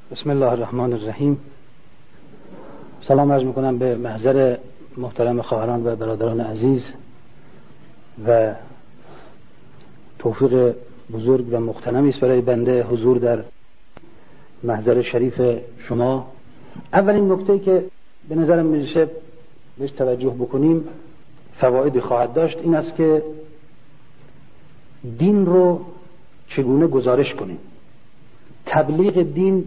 بسم الله الرحمن الرحیم. سلام عرض میکنم به محضر محترم خواهران و برادران عزیز و توفیق بزرگ و مغتنمی است برای بنده حضور در محضر شریف شما. اولین نکته که به نظرم میرسه بهش توجه بکنیم فوایدی خواهد داشت این است که دین رو چگونه گزارش کنیم. تبلیغ دین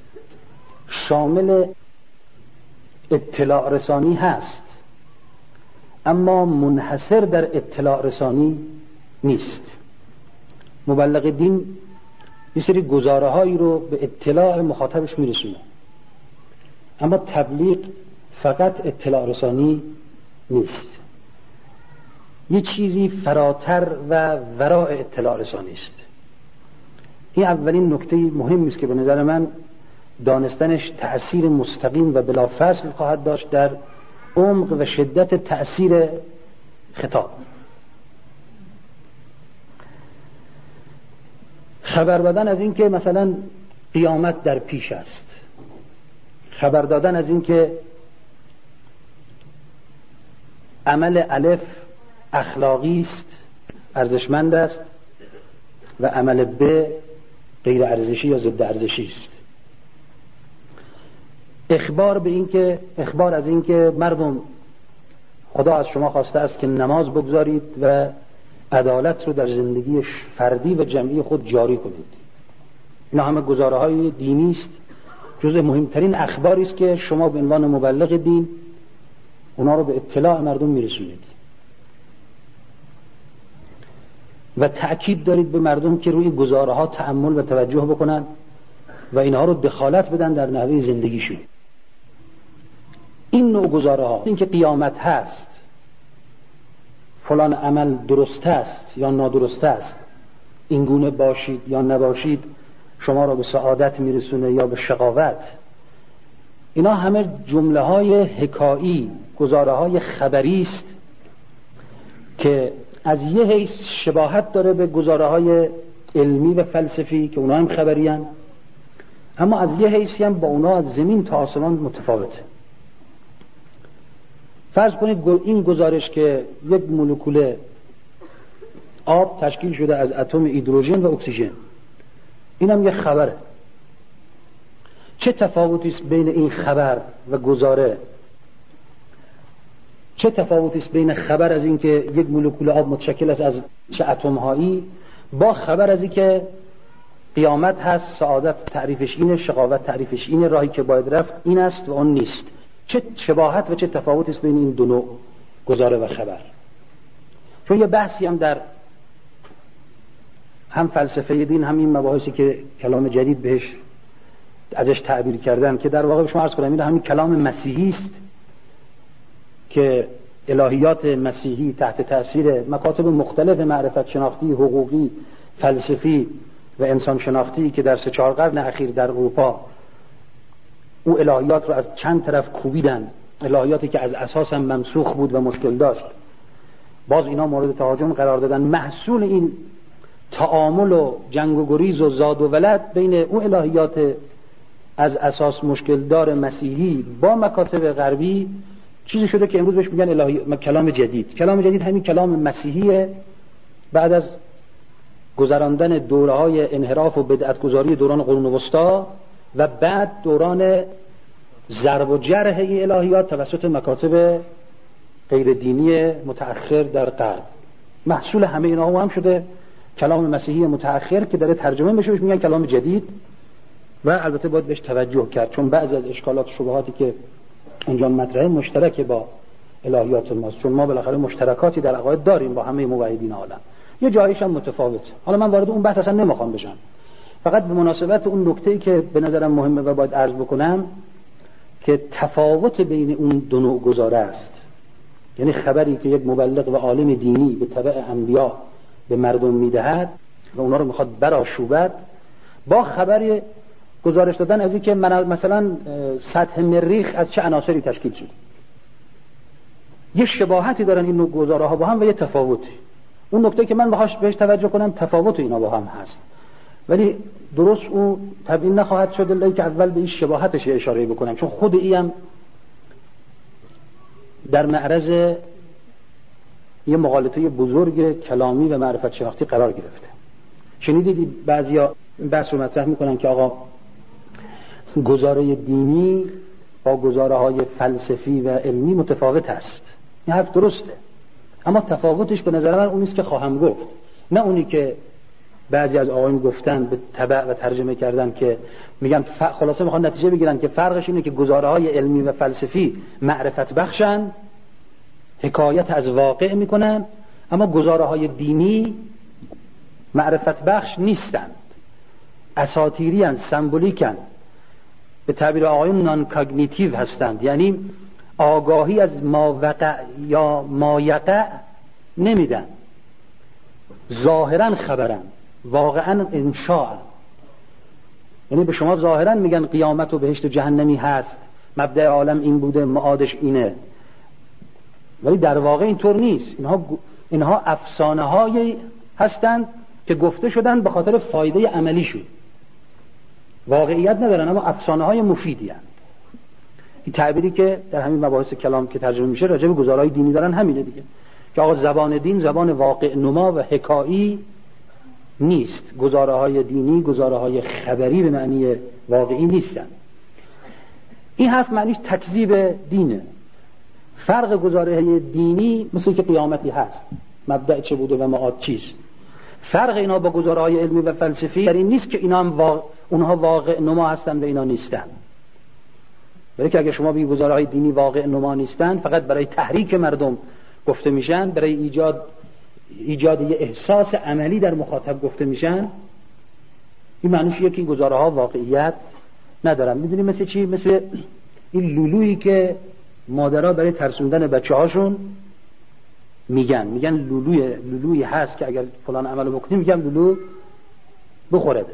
شامل اطلاع رسانی هست اما منحصر در اطلاع رسانی نیست. مبلغ دین یه سری گزاره هایی رو به اطلاع مخاطبش میرسونه، اما تبلیغ فقط اطلاع رسانی نیست، یه چیزی فراتر و وراء اطلاع رسانی است. این اولین نکته مهمی است که به نظر من دانستنش تأثیر مستقیم و بلا فصل خواهد داشت در عمق و شدت تأثیر خطاب. خبر دادن از این که مثلا قیامت در پیش است، خبر دادن از این که عمل الف اخلاقی است، ارزشمند است و عمل ب غیر ارزشی یا ضد ارزشی است. اخبار از این که مردم خدا از شما خواسته است که نماز بگذارید و عدالت رو در زندگی فردی و جمعی خود جاری کنید. اینا همه گزاره‌های دینی است، جزء مهمترین اخباری است که شما به عنوان مبلغ دین اونا رو به اطلاع مردم میرسونید و تأکید دارید به مردم که روی گزاره‌ها تأمل و توجه بکنن و اینها رو دخالت بدن در نحوه زندگیشون. این نوع گزاره‌ها، این که قیامت هست، فلان عمل درست است یا نادرست است، این گونه باشید یا نباشید شما را به سعادت میرسونه یا به شقاوت، اینا همه جمله‌های حکایی، گزاره‌های خبری است که از یه حیث شباهت داره به گزاره‌های علمی و فلسفی که اونا هم خبری هستند، اما از یه حیثی هم با اونا از زمین تا آسمان متفاوته. فرض کنید این گزارش که یک مولکول آب تشکیل شده از اتم هیدروژن و اکسیژن، این هم یک خبره. چه تفاوتی است بین این خبر و گزاره؟ چه تفاوتی است بین خبر از این که یک مولکول آب متشکل است از چه اتم هایی با خبر از این که قیامت هست، سعادت تعریفش اینه، شقاوت تعریفش اینه، راهی که باید رفت این است و اون نیست؟ چه شباهت و چه تفاوتی است بین این دو نوع گزاره و خبر؟ چون یه بحثی هم در هم فلسفه دین هم این مباحثی که کلام جدید بهش ازش تعبیر کردن که در واقع شما عرض کنم این همین کلام مسیحی است که الهیات مسیحی تحت تأثیر مکاتب مختلف معرفت شناختی، حقوقی، فلسفی و انسان شناختی که در 3-4 قرن اخیر در اروپا او الهیات رو از چند طرف کوبیدن، الهیاتی که از اساس هم ممسوخ بود و مشکل داشت، باز اینا مورد تهاجم قرار دادن. محصول این تعامل و جنگ و گریز و زاد و ولد بین اون الهیات از اساس مشکل دار مسیحی با مکاتب غربی چیزی شده که امروز بهش میگن کلام جدید. کلام جدید همین کلام مسیحیه بعد از گذراندن دوره‌های انحراف و بدعت‌گذاری دوران قرون وسطا و بعد دوران ضرب و جرح این الهیات توسط مکاتب غیر دینی متأخر در غرب. محصول همه اینا هم شده کلام مسیحی متأخر که داره ترجمه میشه بهش میگن کلام جدید و البته باید بهش توجه کرد چون بعضی از اشکالات و شبهاتی که اونجا مطرحه مشترک با الهیات ماست، چون ما بالاخره مشترکاتی در عقاید داریم با همه موحدین عالم، یه جایش هم متفاوته. حالا من وارد اون بحث اصلا نمیخوام بشم، فقط به مناسبت اون نکته‌ای که به نظرم مهمه و باید عرض بکنم که تفاوت بین اون دو نوع گزاره است، یعنی خبری که یک مبلغ و عالم دینی به تبع انبیا به مردم میدهد و اونا رو میخواد برآشوبد، با خبری گزارش دادن از این که مثلا سطح مریخ از چه عناصری تشکیل شده. یه شباهتی دارن این نوع گزاره‌ها با هم و یه تفاوتی. اون نکته که من بهش توجه کنم تفاوت اینا با هم هست. ولی درست اون تبیین نخواهد شد الا که اول به این شباهتش اشاره بکنم، چون خود این در معرض یه مغالطه بزرگ کلامی و معرفت شناختی قرار گرفته. شنیدید بعضیا بحث رو مطرح میکنن که آقا گزاره دینی با گزاره های فلسفی و علمی متفاوت است. این حرف درسته، اما تفاوتش به نظر من اون نیست که خواهم گفت، نه اونی که بعضی از آقایون گفتن به تبع و ترجمه کردن که میگن خلاصه میخوان نتیجه بگیرن که فرقش اینه که گزاره های علمی و فلسفی معرفت بخشن، حکایت از واقع میکنن، اما گزاره های دینی معرفت بخش نیستند، اساطیری هستند، سمبولیک هستند، به تعبیر آقایون نان کاگنیتیو هستند، یعنی آگاهی از ما وقع یا ما یقع نمیدن، ظاهرا خبرن واقعا انشاء، یعنی به شما ظاهرا میگن قیامت و بهشت و جهنمی هست، مبدأ عالم این بوده، معادش اینه، ولی در واقع اینطور نیست. اینها افسانه هایی هستند که گفته شدن به خاطر فایده عملی شد، واقعیت ندارن اما افسانه های مفیدی هستند. این تعبیری که در همین مباحث کلام که ترجمه میشه راجع به گزارهای دینی دارن همینه دیگه، که آقا زبان دین زبان واقع نما و حکایی نیست، گزاره های دینی گزاره های خبری به معنی واقعی نیستن. این حرف معنیش تکذیب دینه. فرق گزاره دینی مثل که قیامتی هست، مبدأ چه بوده و معاد چیست. فرق اینا با گزاره های علمی و فلسفی در این نیست که اینا هم اونها واقع نما هستن و اینا نیستن. برای که اگر شما بگید گزاره های دینی واقع نما نیستن، فقط برای تحریک مردم گفته میشن، برای ایجاد یه احساس عملی در مخاطب گفته میشن، این معنیش که این گزاره ها واقعیت ندارن. میدونی مثل چی؟ مثل این لولویی که مادرها برای ترسوندن بچه هاشون میگن لولویی هست که اگر فلان عملو بکنی میگم لولو بخورده،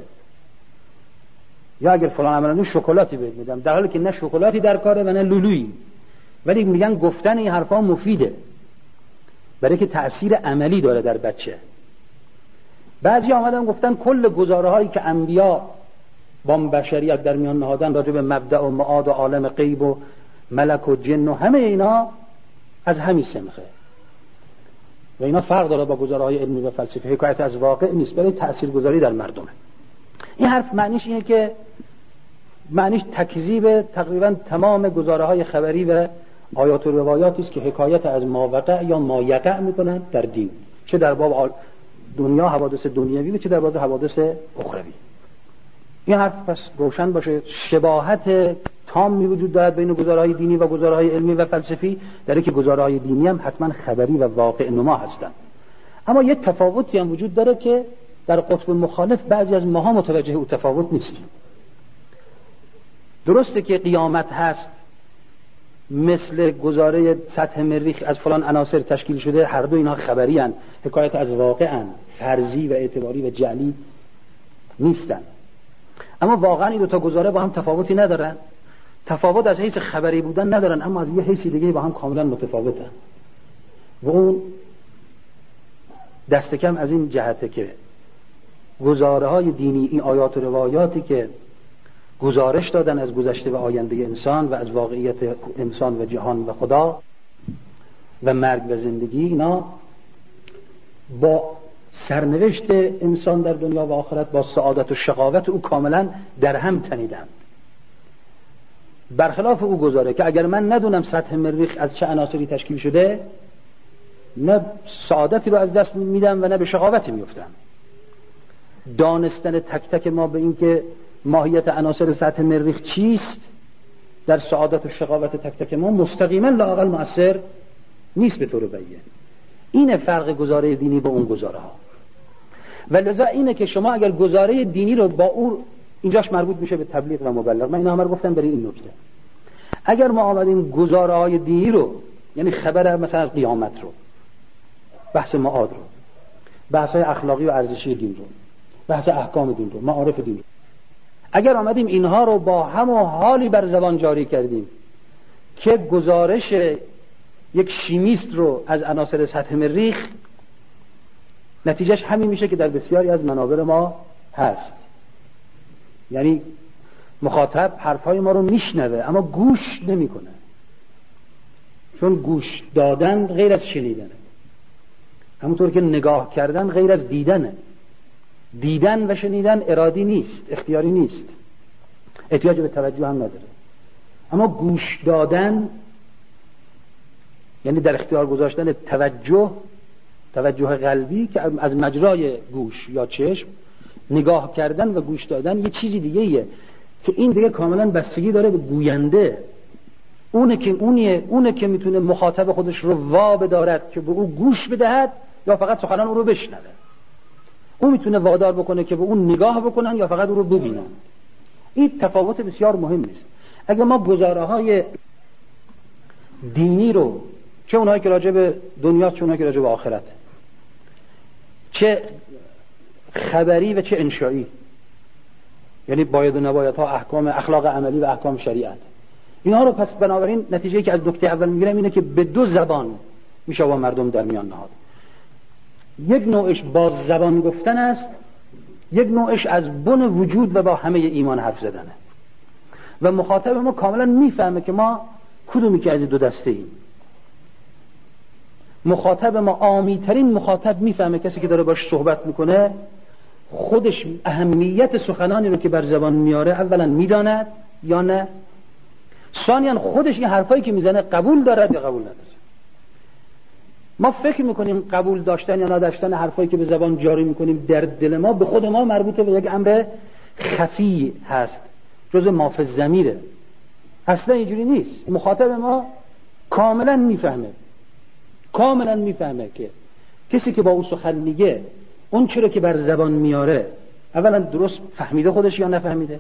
یا اگر فلان عملو شکلاتی بهت میدم، در حالی که نه شکلاتی در کاره و نه لولویی، ولی میگن گفتن این حرفا مفیده برای که تأثیر عملی داره در بچه. بعضی آمدن گفتن کل گزاره هایی که انبیا با بشریت در میان نهادن راجع به مبدأ و معاد و عالم غیب و ملک و جن و همه اینا از همین سمخه و اینا فرق داره با گزاره های علمی و فلسفی، حکایت از واقع نیست، برای تأثیرگذاری در مردمه. این حرف معنیش اینه که معنیش تکذیب تقریبا تمام گزاره های خبری و آیات و روایاتی است که حکایت از ما وقع یا ما یقع میکنن در دین، چه در باب دنیا حوادث دنیوی و چه در باب حوادث اخروی. این حرف پس روشن باشه، شباهت تامی وجود دارد بین گزارهای دینی و گزارهای علمی و فلسفی، در اینکه گزارهای دینی هم حتما خبری و واقع نما هستند، اما یک تفاوتی هم وجود داره که در قطب مخالف بعضی از ماها متوجه او تفاوت نیستیم. درسته که قیامت هست مثل گزاره سطح مریخ از فلان عناصر تشکیل شده، هر دو اینها خبری هستند، حکایت از واقع هستند، فرضی و اعتباری و جعلی نیستند. اما واقعا این دو تا گزاره با هم تفاوتی ندارن، تفاوت از حیث خبری بودن ندارن، اما از یه حیث دیگه با هم کاملا متفاوتن. و اون دست کم از این جهته که گزاره های دینی، این آیات و روایاتی که گزارش دادن از گذشته و آینده انسان و از واقعیت انسان و جهان و خدا و مرگ و زندگی، اینا با سرنوشت انسان در دنیا و آخرت، با سعادت و شقاوت او کاملا در هم تنیدند. برخلاف او گزاره که اگر من ندونم سطح مریخ از چه عناصری تشکیل شده، نه سعادتی رو از دست میدم و نه به شقاوتی میفتم. دانستن تک تک ما به این که ماهیت عناصر سطح مریخ چیست در سعادت و شقاوت تک تک ما مستقیما لااقل مؤثر نیست به طور بیان. این فرق گزاره دینی با اون گزاره ها. و لذا اینه که شما اگر گزاره دینی رو با اون، اینجاش مربوط میشه به تبلیغ و مبلغ، من اینا هم گفتم برای این نکته، اگر ما آمدیم گزاره های دینی رو، یعنی خبر مثلا از قیامت رو، بحث معاد رو، بحث های اخلاقی و ارزشی دین رو، بحث احکام دین رو، معارف دین رو، اگر آمدیم اینها رو با هم و حالی بر زبان جاری کردیم که گزارش یک شیمیست رو از عناصر سطح مریخ، نتیجهش همین میشه که در بسیاری از منابر ما هست. یعنی مخاطب حرفهای ما رو میشنوه اما گوش نمیکنه، چون گوش دادن غیر از شنیدنه، همونطور که نگاه کردن غیر از دیدنه. دیدن و شنیدن ارادی نیست، اختیاری نیست، احتیاج به توجه هم نداره. اما گوش دادن یعنی در اختیار گذاشتن توجه قلبی که از مجرای گوش یا چشم، نگاه کردن و گوش دادن یه چیزی دیگه ایه که این دیگه کاملا بستگی داره به گوینده. اونه که میتونه مخاطب خودش رو وا بدارد که به او گوش بدهد یا فقط سخنان او رو بشنوه. اون میتونه وادار بکنه که به اون نگاه بکنن یا فقط او رو ببینن. این تفاوت بسیار مهم است. اگه ما گزاره‌های دینی رو، چه اونایی که راجع به دنیا چه اونایی که راجع به آخرت، چه خبری و چه انشایی، یعنی باید و نباید ها، احکام اخلاق عملی و احکام شریعت، اینا رو پس بنابراین نتیجه‌ای که از نکته اول میگیرم اینه که به دو زبان میشه با مردم در میان نهاد. یک نوعش با زبان گفتن است، یک نوعش از بن وجود و با همه ایمان حرف زدنه. و مخاطب ما کاملا میفهمه که ما کدومی که از دو دسته ایم. مخاطب ما، عامی‌ترین مخاطب، میفهمه کسی که داره باش صحبت میکنه خودش اهمیت سخنانی رو که بر زبان میاره اولا میداند یا نه، ثانیاً خودش این حرفایی که میزنه قبول دارد یا قبول نداره. ما فکر میکنیم قبول داشتن یا نداشتن حرفایی که به زبان جاری میکنیم در دل ما به خود ما مربوطه به یک امر خفی هست، جز ما فی الضمیره. اصلا اینجوری نیست. مخاطب ما کاملا میفهمه که کسی که با او سخن میگه اون چرا که بر زبان میاره اولا درست فهمیده خودش یا نفهمیده،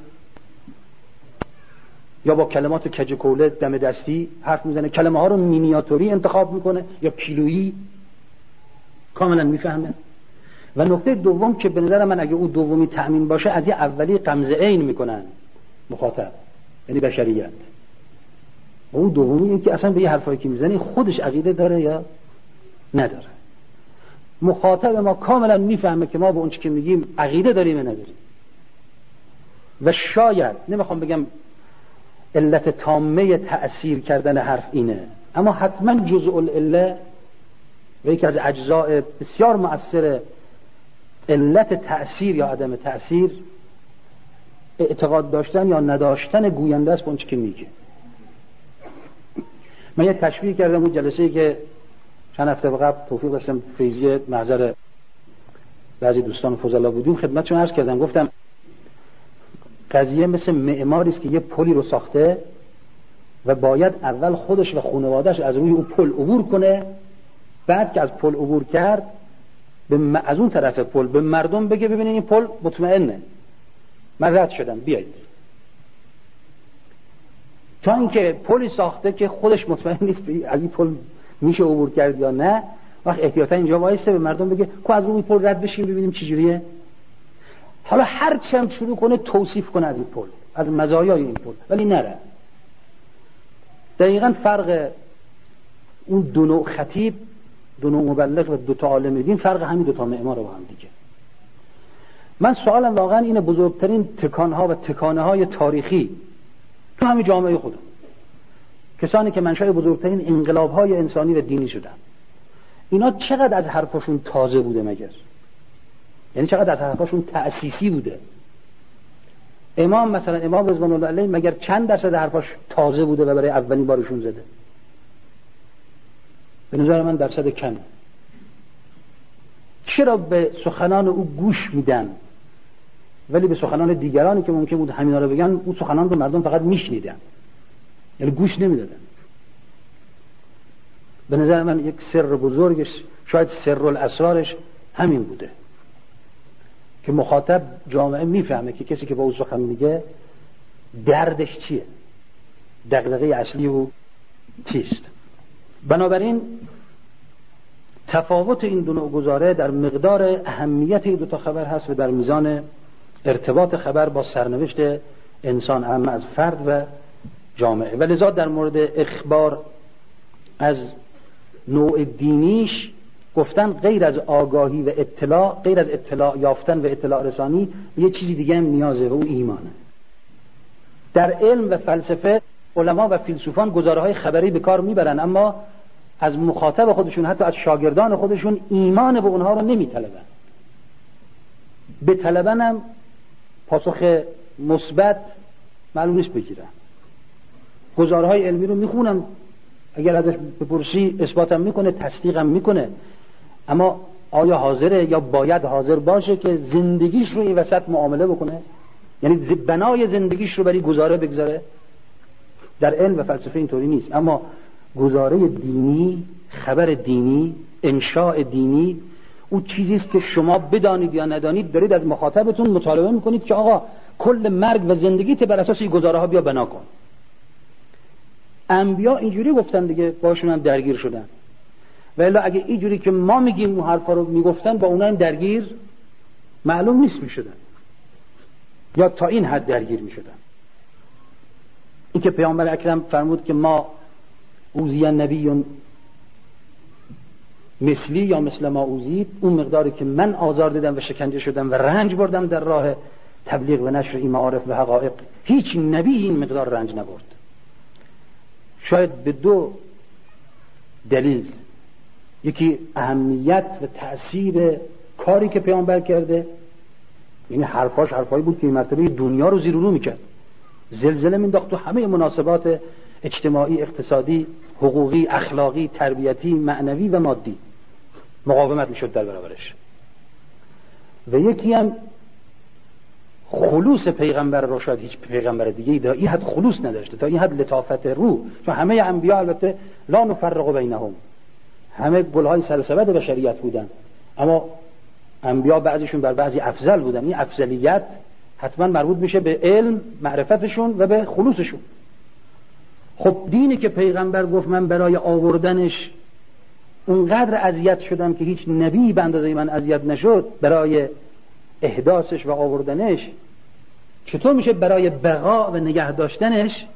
یا با کلمات کجکوله دم دستی حرف میزنه، کلمه ها رو مینیاتوری انتخاب میکنه یا کیلویی، کاملا میفهمه. و نکته دوم که به نظر من اگه او دومی تأمین باشه، از یه اولی غمزه عین میکنن مخاطب، یعنی بشریت. و اون دومی این که اصلا به یه حرفایی که میزنه خودش عقیده داره یا نداره. مخاطب ما کاملا میفهمه که ما به اون چی که میگیم عقیده داریم یا نداریم. و شاید نمیخوام بگم علت تامه تأثیر کردن حرف اینه، اما حتما جزء العله و یکی از اجزاء بسیار مؤثر علت تأثیر یا عدم تأثیر اعتقاد داشتن یا نداشتن گوینده است به اون چی که میگه. من یه تشبیه کردم اون جلسه‌ای که چند هفته قبل توفیق داشتم فیضی محضر بعضی دوستان فضلا بودیم، خدمتشون عرض کردم، گفتم قضیه مثل معماری است که یه پلی رو ساخته و باید اول خودش و خانواده‌اش از روی اون پل عبور کنه، بعد که از پل عبور کرد از اون طرف پل به مردم بگه ببینید این پل مطمئنه، من رد شدم بیایید. تا اینکه پلی ساخته که خودش مطمئن نیست از این پل میشه عبور کرد یا نه، وقت احتیاطا اینجا وایسته به مردم بگه که از روی پل رد بشیم ببینیم چه جوریه. حالا هر چند شروع کنه توصیف کنه از این پل، از مزایای این پل، ولی نره. دقیقاً فرق اون دو نوع خطیب، دو نوع مبلغ و دو تا عالم دین، فرق همین دو تا معمار با هم دیگه. من سوالم واقعا اینه، بزرگترین تکانها و تکانه‌های تاریخی تو همین جامعه خودم، کسانی که منشأ بزرگترین انقلاب‌های انسانی و دینی شدن، اینا چقدر از حرفشون تازه بوده مگر؟ یعنی چقدر از حرفشون تأسیسی بوده؟ امام رضوان الله علیه مگر چند درصد حرفاش تازه بوده و برای اولین بارشون زده؟ به نظر من درصد کم. چرا به سخنان او گوش میدن ولی به سخنان دیگرانی که ممکن بود همینا رو بگن اون سخنان رو مردم فقط میشنیدن، یعنی گوش نمیدادن؟ به نظر من یک سر بزرگش، شاید سر الاسرارش همین بوده که مخاطب جامعه میفهمه که کسی که با او سخن میگه دردش چیه، دغدغه اصلی او چیست. بنابراین تفاوت این دو نوع گزاره در مقدار اهمیت این دو تا خبر هست و در میزان ارتباط خبر با سرنوشت انسان، اما از فرد و جامعه. ولذا در مورد اخبار از نوع دینیش گفتن غیر از آگاهی و اطلاع، غیر از اطلاع یافتن و اطلاع رسانی، یه چیزی دیگه هم نیازه و اون ایمانه. در علم و فلسفه علما و فیلسوفان گزاره‌های خبری به کار میبرن، اما از مخاطب خودشون، حتی از شاگردان خودشون، ایمان به اونها رو نمیطلبن. به طلبنم پاسخ مثبت معلوم نیست بگیرن. گزارهای علمی رو میخونن، اگر ازش بپرسی اثباتم میکنه، تصدیقم میکنه، اما آیا حاضره یا باید حاضر باشه که زندگیش رو این وسط معامله بکنه؟ یعنی بنای زندگیش رو برای گزاره بگذاره؟ در علم و فلسفه اینطوری نیست. اما گزاره دینی، خبر دینی، انشاء دینی، اون چیزی است که شما بدانید یا ندانید دارید از مخاطبتون مطالبه میکنید که آقا کل مرگ و زندگیت بر اساس این گزاره ها بیا بنا کن. انبیا اینجوری گفتن دیگه، باشون هم درگیر شدن. ولی اگه اینجوری که ما میگیم اون حرفا رو میگفتن، با اونها هم درگیر معلوم نیست میشدن، یا تا این حد درگیر میشدن. این که پیامبر اکرم فرمود که ما اوذی نبی مثلی یا مثل ما اوذید، اون مقداری که من آزار دیدم و شکنجه شدم و رنج بردم در راه تبلیغ و نشر این معارف و حقایق، هیچ نبی این مقدار رنج نبرد. شاید به دو دلیل، یکی اهمیت و تأثیر کاری که پیامبر کرده، یعنی حرفایی بود که این مرتبه دنیا رو زیر و رو میکرد، زلزله مینداخت تو همه مناسبات اجتماعی، اقتصادی، حقوقی، اخلاقی، تربیتی، معنوی و مادی، مقاومت میشد در برابرش. و یکی هم خلوص پیغمبر رو شاید هیچ پیغمبر دیگه تا این حد خلوص نداشته، تا این حد لطافت روح. چون همه انبیا البته لا نفرق بینهم، همه گلهای سلسبد بشریت بودن، اما انبیا بعضیشون بر بعضی افضل بودن. این افضلیت حتما مربوط میشه به علم، معرفتشون و به خلوصشون. خب دینی که پیغمبر گفت من برای آوردنش اونقدر اذیت شدم که هیچ نبی به اندازه من اذیت نشد، برای احداثش و آوردنش، چطور میشه برای بقا و نگه داشتنش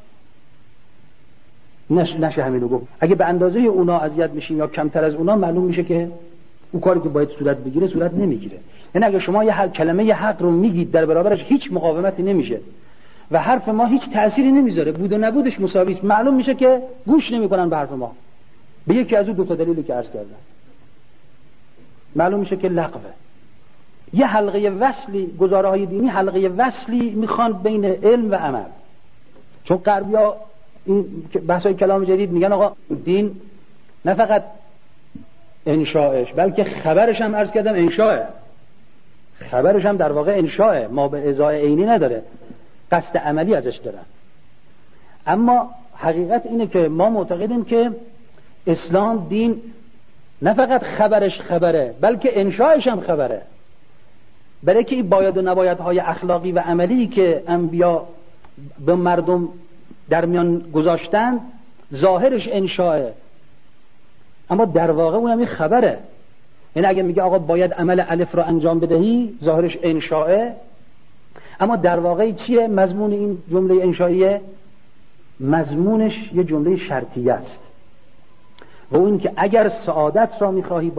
نشه همینو گفت؟ اگه به اندازه اونا اذیت میشیم یا کمتر از اونا، معلوم میشه که اون کاری که باید صورت بگیره صورت نمیگیره. یعنی اگه شما یه کلمه حق رو میگید، در برابرش هیچ مقاومتی نمیشه و حرف ما هیچ تأثیری نمیذاره، بود و نبودش مساوی است، معلوم میشه که گوش نمیکنن به حرف ما. به یکی از اون دو تا دلیلی که عرض کردم معلوم میشه که لغوه. یه حلقه وصلی، گزاره های دینی حلقه وصلی میخوان بین علم و عمل. چون غربی‌ها این بحثای کلام جدید میگن آقا دین نه فقط انشاءش بلکه خبرش هم، عرض کردم انشاءه، خبرش هم در واقع انشاءه، ما به ازای عینی نداره، قصد عملی ازش دارن. اما حقیقت اینه که ما معتقدیم که اسلام دین نه فقط خبرش خبره بلکه انشاءش هم خبره، برای که این باید و نبایدهای اخلاقی و عملی که انبیا به مردم در میان گذاشتن ظاهرش انشاءه، اما در واقع اونم این خبره. یعنی اگه میگه آقا باید عمل الف رو انجام بدهی، ظاهرش انشاءه، اما در واقع چیه مضمون این جمله انشائیه؟ مضمونش یه جمله شرطیه است، و اون که اگر سعادت را میخواهی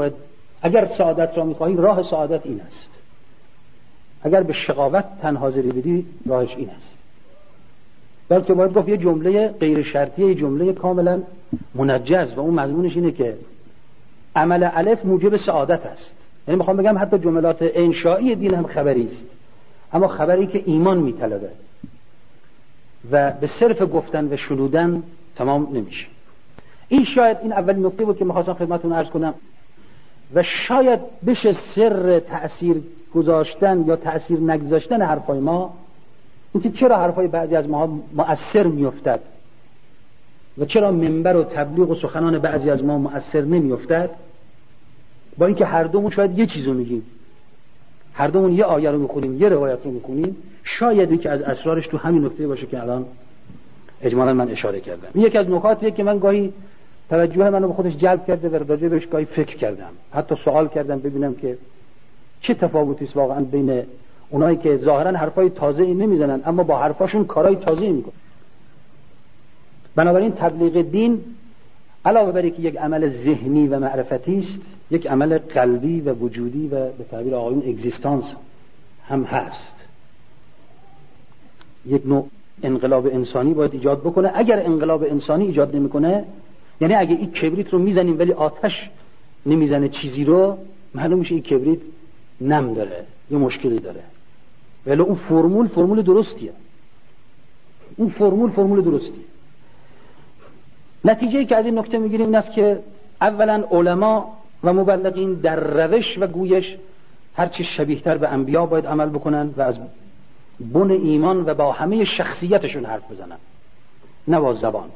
راه سعادت این است، اگر به شقاوت تن حاضری بدی راهش این است. بلکه باید گفت یه جمله غیر شرطیه، یه جمله کاملا منجز، و اون مضمونش اینه که عمل الف موجب سعادت است. یعنی میخوام بگم حتی جملات انشایی دین هم خبری است، اما خبری که ایمان میطلبه و به صرف گفتن و شنودن تمام نمیشه. این شاید این اولین نکته بود که میخواستم خدمتتون عرض کنم، و شاید بشه سر تأثیر گذاشتن یا تأثیر نگذاشتن حرفای ما، اینکه چرا حرفای بعضی از ما مؤثر میافتد و چرا منبر و تبلیغ و سخنان بعضی از ما مؤثر نمیافتد، با اینکه هر دومون شاید یه چیزو میگیم، هر دومون یه آیه رو میخونیم، یه روایت رو میخونیم، شاید یکی از اسرارش تو همین نکته باشه که الان اجمالا من اشاره کردم. این یکی از نکاتیه که من گاهی توجه منو به خودش جلب کرده و راجع بهش گاهی فکر کردم، حتی سوال کردم ببینم که چه تفاوتی است واقعا بین اونایی که ظاهرا حرفای تازه‌ای نمیزنن اما با حرفاشون کارهای تازه‌ای میکنن. بنابراین تبلیغ دین علاوه بر اینکه یک عمل ذهنی و معرفتی است، یک عمل قلبی و وجودی و به تعبیر آقایون اگزیستانس هم هست. یک نوع انقلاب انسانی باید ایجاد بکنه. اگر انقلاب انسانی ایجاد نمیکنه، یعنی اگه این کبریت رو میزنیم ولی آتش نمیزنه چیزی رو، معلوم میشه این کبریت نم داره، یه مشکلی داره. ولی اون فرمول درستیه. اون فرمول درستیه. نتیجه‌ای که از این نکته میگیریم این است که اولا علما و مبلغین در روش و گویش هرچی شبیه‌تر به انبیا باید عمل بکنن و از بن ایمان و با همه شخصیتشون حرف بزنن، نه با زبان.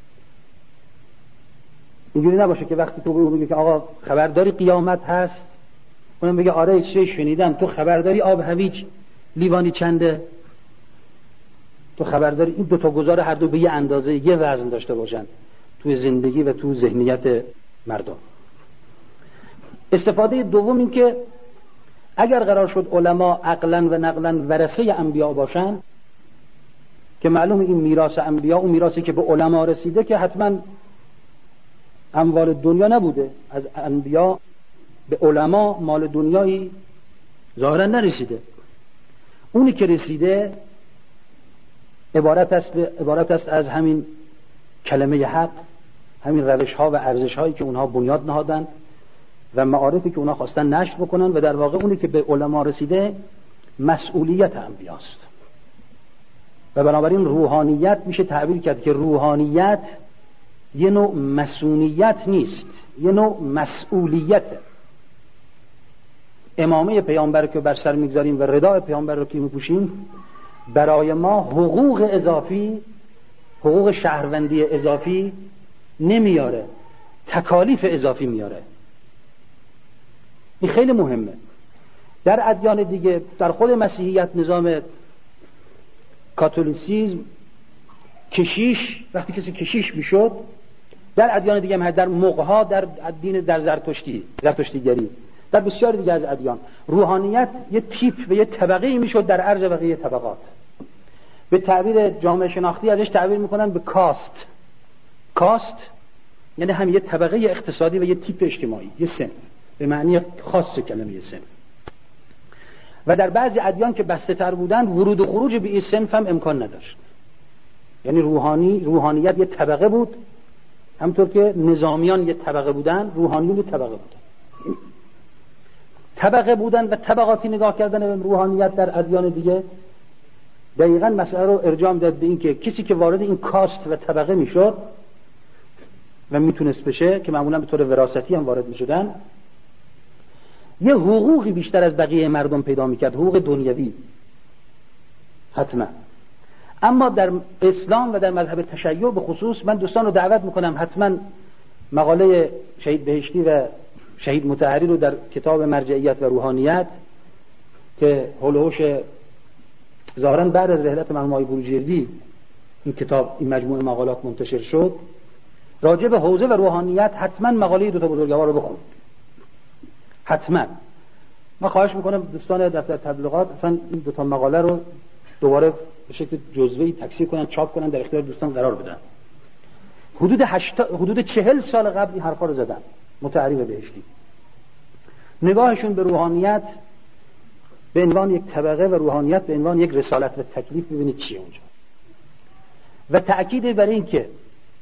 اینجوری نباشه که وقتی تو به اون بگی که آقا خبرداری قیامت هست، اونم بگه آره چه شنیدم. تو خبرداری آب هویج لیوانی چنده؟ تو خبرداری این دو تا گزار هر دو به یه اندازه یه وزن داشته باشن توی زندگی و تو ذهنیت مردم. استفاده دوم این که اگر قرار شد علما عقلا و نقلا ورثه انبیا باشن، که معلوم این میراث انبیا اون میراثی که به علما رسیده که حتما اموال دنیا نبوده، از انبیا به علما مال دنیایی ظاهرا نرسیده. اونی که رسیده عبارت است از همین کلمه حق، همین روش ها و ارزش هایی که اونها بنیاد نهادن و معارفی که اونها خواستن نشر بکنن، و در واقع اونی که به علما رسیده مسئولیت انبیاست. و بنابراین روحانیت میشه تعبیر کرد که روحانیت یه نوع مسئولیت نیست، یه نوع مسئولیته. امامه پیامبر که بر سر میگذاریم و ردای پیامبر رو که میپوشیم، برای ما حقوق اضافی، حقوق شهروندی اضافی نمیاره، تکالیف اضافی میاره. این خیلی مهمه. در ادیان دیگه، در خود مسیحیت نظام کاتولیسیسم، کشیش وقتی کسی کشیش میشد، در ادیان دیگه هم، در موقعها در دین در زرتشتیگری، در بسیاری دیگه از ادیان، روحانیت یه تیپ و یه طبقه میشد در عرض بقیه طبقات. به تعبیر جامعه شناختی ازش تعبیر میکنن به کاست. کاست یعنی هم یه طبقه اقتصادی و یه تیپ اجتماعی، یه سن به معنی خاص کلمه سن. و در بعضی ادیان که بسته تر بودن، ورود و خروج به این سنف هم امکان نداشت. یعنی روحانیت یه طبقه بود، همطور که نظامیان یه طبقه بودن، روحانیون یه طبقه بودن. طبقه بودن و طبقاتی نگاه کردن به روحانیت در ادیان دیگه دقیقاً مسئله رو ارجاع داد به این که کسی که وارد این کاست و طبقه میشد و میتونست بشه، که معمولا به طور وراثتی هم وارد میشدن، یه حقوقی بیشتر از بقیه مردم پیدا میکرد، حقوق دنیوی حتما. اما در اسلام و در مذهب تشیع به خصوص، من دوستان رو دعوت میکنم حتما مقاله شهید بهشتی و شهید مطهری رو در کتاب مرجعیت و روحانیت که هولوش ظاهراً بعد از رحلت مرحوم آقای بروجردی این کتاب، این مجموعه مقالات منتشر شد، راجع به حوزه و روحانیت حتما مقاله دو تا بزرگوار رو بخون. حتما من خواهش میکنم دوستان دفتر تبلیغات اصلا این دو تا مقاله رو دوباره به شکل جزوه‌ای تکثیر کنن، چاپ کنن، در اختیار دوستان قرار بدن. حدود 40 سال قبل این حرفا رو زدن مطهری و بهشتی. نگاهشون به روحانیت به عنوان یک طبقه و روحانیت به عنوان یک رسالت و تکلیف، ببینید چیه اونجا. و تأکید بر این که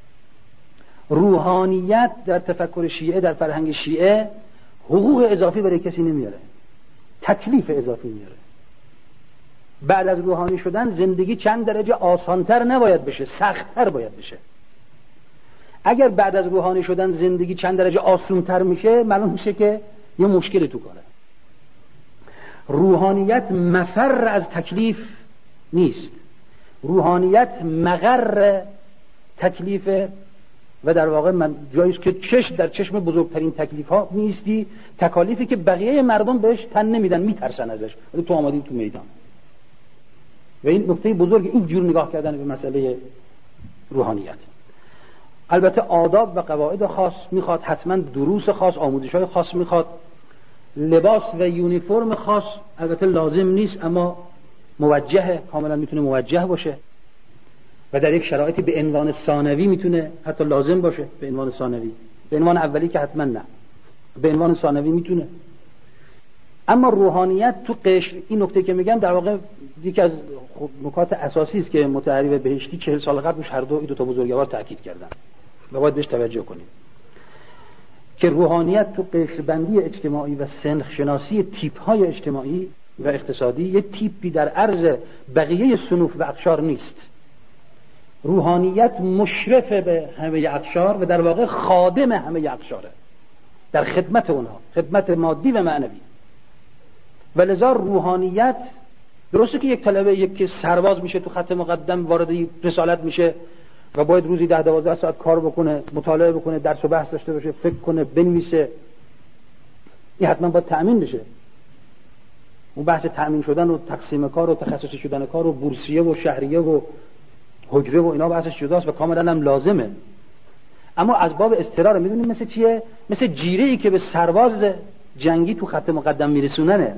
روحانیت در تفکر شیعه، در فرهنگ شیعه، حقوق اضافی برای کسی نمیاره، تکلیف اضافی میاره. بعد از روحانی شدن زندگی چند درجه آسانتر نباید بشه، سختتر باید بشه. اگر بعد از روحانی شدن زندگی چند درجه آسونتر میشه، معلوم میشه که یه مشکلی تو کاره. روحانیت مفر از تکلیف نیست، روحانیت مقر تکلیف. و در واقع من جاییست که در چشم بزرگترین تکلیف ها نیستی، تکالیفی که بقیه مردم بهش تن نمیدن، میترسن ازش، ولی تو آمدی تو میدان. و این نکته بزرگ، این جور نگاه کردن به مسئله روحانیت. البته آداب و قواعد خاص میخواد، حتما دروس خاص، آموزش‌های خاص میخواد، لباس و یونیفرم خاص البته لازم نیست، اما موجهه، کاملا میتونه موجه باشه و در یک شرایطی به عنوان ثانوی میتونه حتی لازم باشه. به عنوان ثانوی، به عنوان اولی که حتما نه، به عنوان ثانوی میتونه. اما روحانیت تو قشر، این نکته که میگم در واقع یکی از نکات اساسی است که متعریف بهشتی 40 سال قبل هر دو تا بزرگوار تاکید کردن و باید بهش توجه کنیم که روحانیت تو قشر بندی اجتماعی و سنخ شناسی تیپ های اجتماعی و اقتصادی یه تیپی در عرض بقیه صنوف و اقشار نیست. روحانیت مشرف به همه اقشار و در واقع خادم همه اقشاره، در خدمت اونها، خدمت مادی و معنوی. ولذا روحانیت درسته که یک طلبه، یک سرباز میشه تو خط مقدم وارد رسالت میشه و باید روزی 10-12 ساعت کار بکنه، مطالعه بکنه، درس و بحث داشته باشه، فکر کنه، بنویسه، این حتما باید تأمین بشه. اون بحث تأمین شدن و تقسیم کار و تخصصی شدن کار و بورسیه و شهریه و حجره و اینا بحثش جداست و کاملا هم لازمه. اما از باب اضطرار میدونیم مثل چیه؟ مثل جیره‌ای که به سرباز جنگی تو خط مقدم میرسوننه.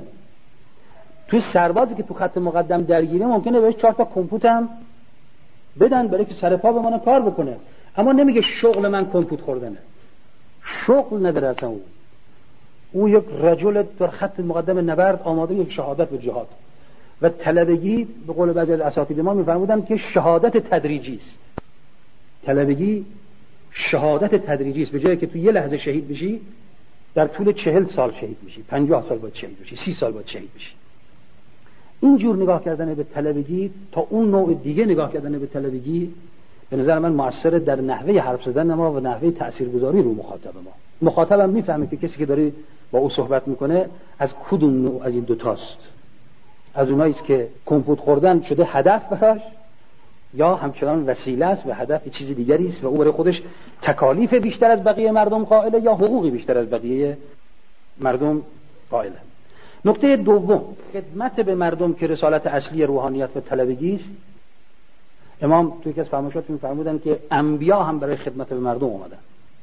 تو سربازی که تو خط مقدم درگیره ممکنه بهش 4 تا کمپوت هم بدن برای که سر پا بمونه کار بکنه، اما نمیگه شغل من کمپوت خوردنه. شغل نداره اصلا. او یک رجل در خط مقدم نبرد آماده یک شهادت و جهاد. و طلبگی به قول بعضی از اساتید ما میفرمودن که شهادت تدریجی است. طلبگی شهادت تدریجی است. به جایی که تو یه لحظه شهید بشی در طول 40 سال شهید میشی، 50 سال باید شهید بشی، 30 سال باید شهید بشی. اینجور نگاه کردن به طلبگی تا اون نوع دیگه نگاه کردن به طلبگی به نظر من مؤثر در نحوه حرف زدن ما و نحوه تاثیرگذاری رو مخاطب ما. مخاطبم میفهمه که کسی که داره با او صحبت میکنه از کدوم نوع از این دوتاست. از اونایی است که کمپوت خوردن شده هدف براش، یا همچنان وسیله است و هدف چیز دیگری است و او برای خودش تکالیف بیشتر از بقیه مردم قائله یا حقوقی بیشتر از بقیه مردم قائله. نکته دوم، خدمت به مردم که رسالت اصلی روحانیت و طلبگی است. امام توی یکی از فرمایشاتشون فرمودن که انبیا هم برای خدمت به مردم اومدن.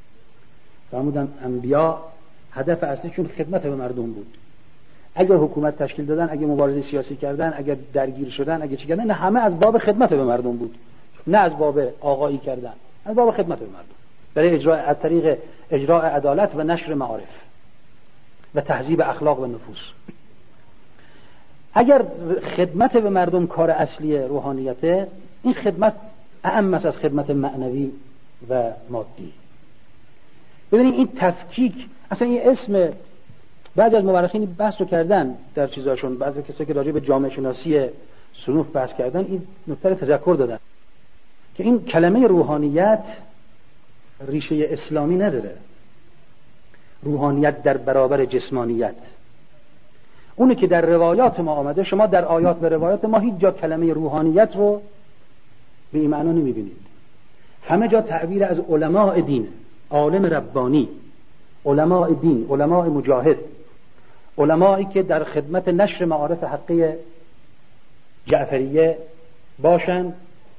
فرمودن انبیا هدف اصلیشون خدمت به مردم بود. اگر حکومت تشکیل دادن، اگر مبارزه سیاسی کردن، اگر درگیر شدن، اگر چی کردن، نه همه از باب خدمت به مردم بود، نه از باب آقایی کردن، از باب خدمت به مردم، برای اجرای از طریق اجرای عدالت و نشر معارف و تهذیب اخلاق و نفوس. اگر خدمت به مردم کار اصلی روحانیته، این خدمت اهم است از خدمت معنوی و مادی. ببینید این تفکیک، اصلا این اسم بعضی از مورخین بحث رو کردن در چیزاشون، بعضی کسایی که راجع به جامعه شناسی صنوف بحث کردن این نکته رو تذکر دادن که این کلمه روحانیت ریشه اسلامی نداره. روحانیت در برابر جسمانیت، اونه که در روایات ما آمده. شما در آیات و روایات ما هیچ جا کلمه روحانیت رو به این معنا نمیبینید. همه جا تعبیر از علماء دین، عالم ربانی، علماء دین، علماء مجاهد، علمایی که در خدمت نشر معارف حقه جعفریه باشند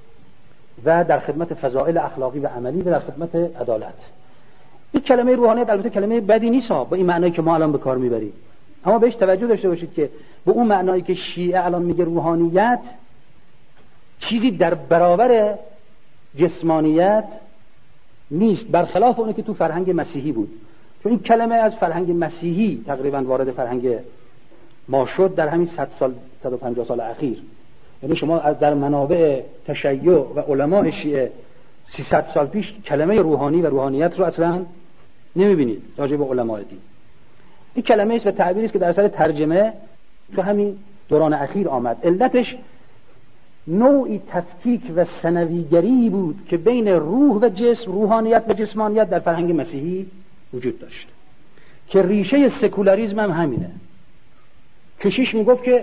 و در خدمت فضائل اخلاقی و عملی و در خدمت عدالت. این کلمه روحانیت البته کلمه بدی نیست با این معنایی که ما الان به کار میبریم، اما بهش توجه داشته باشید که به اون معنایی که شیعه الان میگه روحانیت چیزی در برابر جسمانیت نیست، برخلاف اونه که تو فرهنگ مسیحی بود. چون این کلمه از فرهنگ مسیحی تقریبا وارد فرهنگ ما شد در همین 100 سال 150 سال اخیر. یعنی شما در منابع تشیع و علماء شیعه 300 سال پیش کلمه روحانی و روحانیت رو اصلا نمیبینید راجع به علماء دین. این کلمه است و تعبیری است که در اثر ترجمه تو همین دوران اخیر آمد. علتش نوعی تفکیک و ثانویگری بود که بین روح و جسم، روحانیت و جسمانیت در فرهنگ مسیحی وجود داشت که ریشه سکولاریسم هم همینه. کشیش میگفت که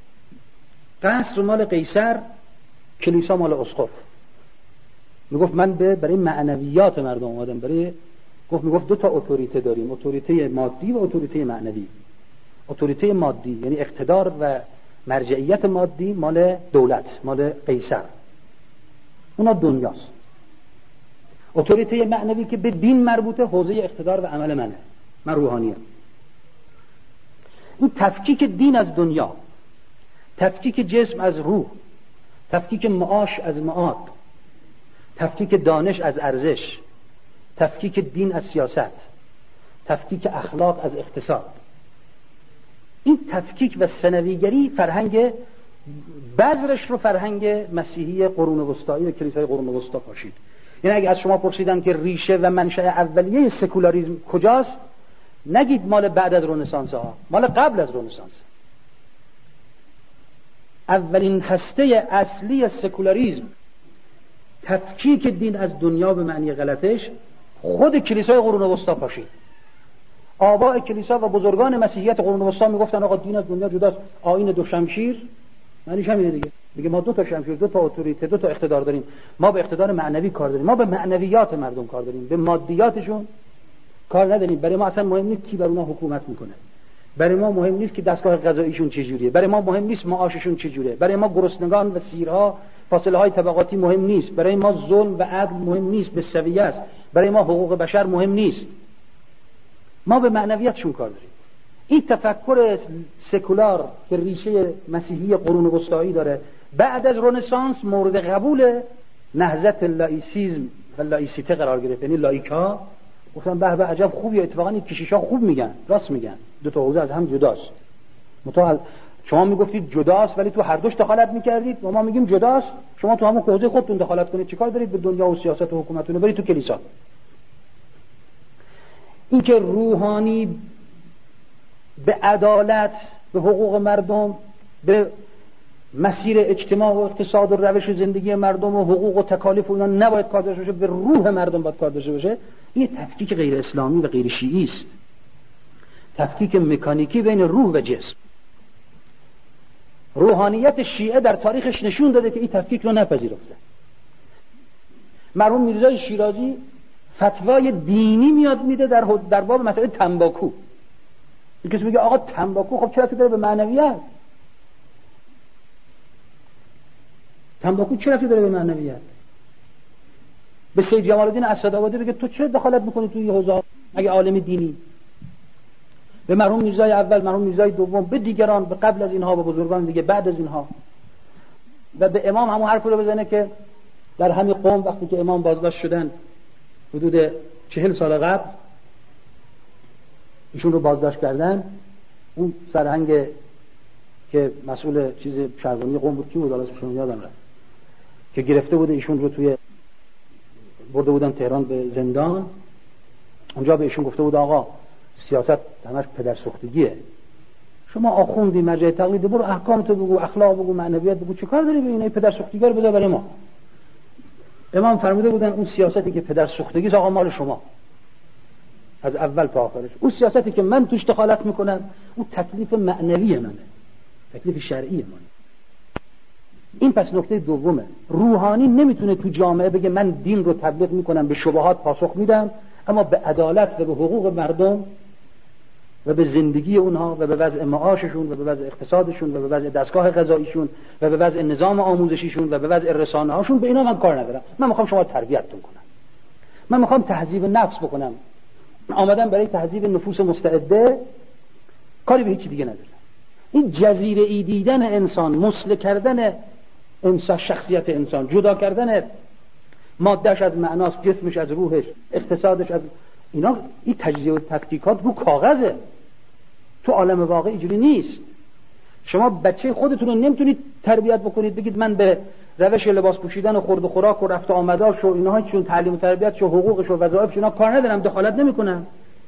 قصر مال قیصر، کلیسا مال اسقف. میگفت من برای معنویات مردم اومدم، میگفت 2 تا اتوریته داریم، اتوریته مادی و اتوریته معنوی. اتوریته مادی یعنی اقتدار و مرجعیت مادی مال دولت، مال قیصر، اونا دنیاست. اتوریته معنوی که به دین مربوطه، حوزه اقتدار و عمل منه، من روحانیم. این تفکیک دین از دنیا، تفکیک جسم از روح، تفکیک معاش از معاد، تفکیک دانش از ارزش، تفکیک دین از سیاست، تفکیک اخلاق از اقتصاد، این تفکیک و ثانویگری فرهنگ بذرش رو فرهنگ مسیحی قرون وسطایی و کلیسای قرون وسطا پاشید. یعنی اگه از شما پرسیدن که ریشه و منشأ اولیه سکولاریسم کجاست، نگید مال بعد از رنسانس ها، مال قبل از رنسانس. اولین هسته اصلی سکولاریسم، تفکیک دین از دنیا به معنی غلطش، خود کلیسای قرون وسطا پاشید. آباء کلیسا و بزرگان مسیحیت قرون وسطا میگفتن آقا دین از دنیا جداست. آیین دو شمشیر معنیش همینه دیگه. میگه ما دو تا شمشیر، دو تا اتوریته، دو تا اقتدار داریم. ما به اقتدار معنوی کار داریم، ما به معنویات مردم کار داریم، به مادیاتشون کار نداریم. برای ما اصلا مهم نیست کی بر اونها حکومت میکنه. برای ما مهم نیست که دستگاه قضاییشون چجوریه. برای ما مهم نیست معاششون چجوریه. برای ما گرسنگان و سیرها، فاصله های طبقاتی مهم نیست. برای ما ظلم و عدل مهم نیست، به سویه است. برای ما حقوق بشر مهم نیست. ما به معنویاتشون کار داریم. این تفکر سکولار که ریشه مسیحی قرون وسطایی داره، بعد از رنسانس مورد قبول نهضت لایسیسم و لایسیته قرار گرفت. یعنی لایکا گفتن به به عجب خوبیه، اتفاقا این کشیشا خوب میگن، راست میگن، دو تا حوزه از هم جداست. شما میگفتید جداست ولی تو هر دوش دخالت میکردید و ما میگیم جداست، شما تو همون حوزه خودتون دخالت کنید، چیکار دارید به دنیا و سیاست و حکومتتون؟ برید تو کلیسا. این که روحانی به عدالت، به حقوق مردم، به مسیر اجتماع و اقتصاد و روش زندگی مردم و حقوق و تکالیف و اینا نباید کار داشته باشه، به روح مردم باید کار داشته باشه، این تفکیک غیر اسلامی و غیر شیعی است. تفکیک مکانیکی بین روح و جسم. روحانیت شیعه در تاریخش نشون داده که این تفکیک رو نپذیرفته. مرحوم میرزای شیرازی فتوای دینی میاد میده در باب مسئله تنباکو. کسی میگه آقا تنباکو خب چرا داره به معنویت؟ تنباکو چرا داره به معنویت؟ به سید جمال الدین اسدآبادی بگه تو چرا دخالت میکنی توی این حوزه اگه عالم دینی؟ به مرحوم میرزای اول، مرحوم میرزای دوم، به دیگران، به قبل از اینها، به بزرگان دیگه بعد از اینها، و به امام همون حرف رو بزنه که در همین قوم وقتی که امام بازداشت شدن حدود 40 سال قبل ایشون رو بازداشت کردن، اون سرهنگ که مسئول چیز شهربانی قوم بود کی بود اسمش یادم رفت، که گرفته بود ایشون رو توی برده بودن تهران به زندان، اونجا به ایشون گفته بود آقا سیاست همش پدرسوختگیه، شما آخوندی مرجع تقلید، برو احکام تو بگو، اخلاق بگو، معنویات بگو، چه کار داری به این پدرسوختگی رو بذار برای ما. امام فرموده بودن اون سیاستی که پدرسوختگی است آقا مال شما از اول تا آخرش. اون سیاستی که من توش دخالت میکنم اون تکلیف معنوی منه، تکلیف شرعی منه. این پس نکته دومه. روحانی نمیتونه تو جامعه بگه من دین رو تبلیغ میکنم، به شبهات پاسخ میدم، اما به عدالت و به حقوق مردم و به زندگی اونها و به وضع معاششون و به وضع اقتصادشون و به وضع دستگاه قضاییشون و به وضع نظام آموزشیشون و به وضع رسانه هاشون، به اینا من کار ندارم. من میخوام شما تربیتتون کنم، من میخوام تهذیب نفس بکنم، آمدم برای تهذیب نفوس مستعده، کاری به هیچ دیگه ندارم. این جزیره ای دیدن انسان، مسله کردن انسان، شخصیت انسان، جدا کردن مادهش از معناست، جسمش از روحش، اقتصادش از اینا، این تجزیه و تفکیکات رو کاغذه، تو عالم واقع اینجوری نیست. شما بچه خودتون رو نمیتونید تربیت بکنید بگید من به روش لباس پوشیدن و خورد و خوراک و رفت و آمداش و اینها چون تعلیم و تربیتش و حقوقش و وظایفش اینا کار ندارم، دخالت نمیکنم.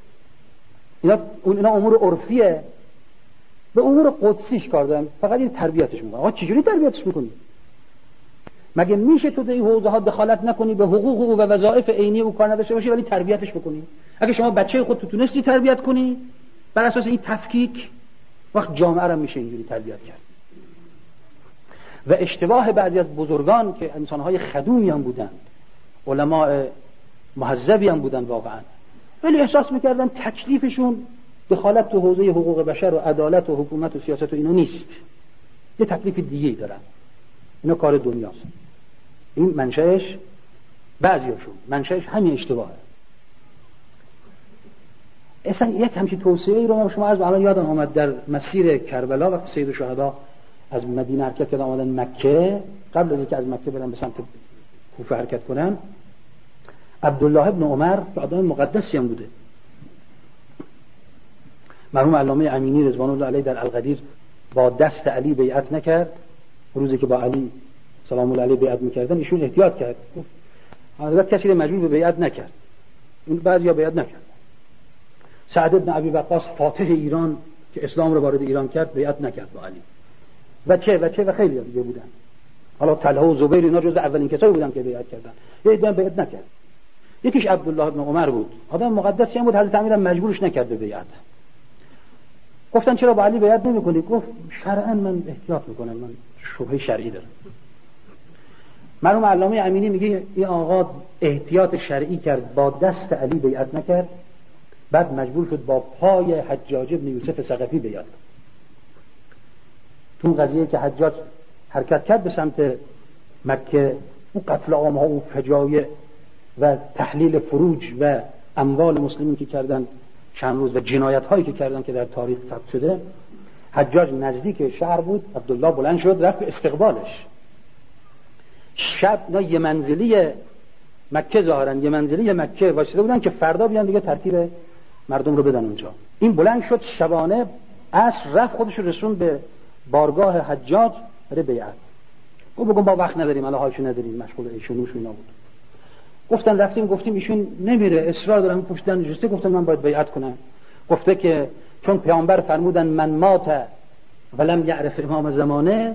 اینا امور عرفیه، به امور قدسیش کار دارم، فقط این تربیتش میکنم. آقا چجوری تربیتش میکنی؟ مگه میشه تو در این حوزه ها دخالت نکنی، به حقوق و وظایف عینی او کار نداشته باشی ولی تربیتش بکنی؟ اگه شما بچه خودت تونستی تربیت کنی بر اساس این تفکیک، وقت جامعه را میشه اینجوری تربیت کرد. و اشتباه بعضی از بزرگان که انسانهای خدومی هم بودند، علماء مهذبی هم بودند واقعا، ولی احساس میکردن تکلیفشون دخالت تو حوزه حقوق بشر و عدالت و حکومت و سیاست و اینا نیست، یه تکلیف دیگه‌ای دارن، اینا کار دنیاست. این منشأش، بعضیاشون منشأش همین اشتباهه. اصلا یک همچین توصیه‌ای رو شما از الان یادم آمد در مسیر کربلا وقتی سید الشهدا از مدینه حرکت کردن آمدن مکه، قبل از اینکه از مکه برن به سمت کوفه حرکت کنن، عبدالله ابن عمر که آدم مقدسی هم بوده، مرحوم علامه امینی رضوان الله علیه در القدیر با دست علی بیعت نکرد. روزی که با علی سلام الله علیه بیعت میکردن ایشون احتیاط کرد، حضرت کسی رو مجبور به بیعت نکرد. این بعضیا بیعت نکرد. سعد بن ابی وقاص فاتح ایران که اسلام رو وارد ایران کرد بیعت نکرد با علی. و خیلی دیگه بودن. حالا طلحه و زبیر اینا جز اولین کسایی بودن که بیعت کردن. یه عده بیعت نکرد. یکیش عبدالله بن عمر بود، آدم مقدسی هم بود، حضرت امیر مجبورش نکرد به بیعت. گفتن چرا با علی بیعت نمی‌کنی؟ گفت شرعاً من احتیاط می‌کنم، من شبهه شرعی دارم. مرحوم علامه امینی میگه این آقا احتیاط شرعی کرد، با دست علی بیعت نکرد، بعد مجبور شد با پای حجاج بن یوسف ثقفی بیعت کنه. تو اون قضیه که حجاج حرکت کرد به سمت مکه، اون قتل عام‌ها و فجایع و تحلیل فروج و اموال مسلمین که کردن چند روز و جنایت‌هایی که کردن که در تاریخ ثبت شده، حجاج نزدیک شهر بود، عبدالله بلند شد رفت به استقبالش. شب اینا یه منزلی مکه ظاهرن، یه منزلی مکه واسطه بودن که فردا بیان دیگه ترتیب مردم رو بدن اونجا. این بلند شد شبانه عصر رفت خودش رو رسون به بارگاه حجاج برای بیعت. بگم با وقت نداریم، الان حالشو نداریم، مشغول ایشونوش و اینا بود. گفتن رفتیم گفتیم ایشون نمیره، اصرار دارن پشت در نشسته. گفتن من باید بیعت کنم. گفته که چون پیامبر فرمودن من مات ولم یعرف امام زمانه،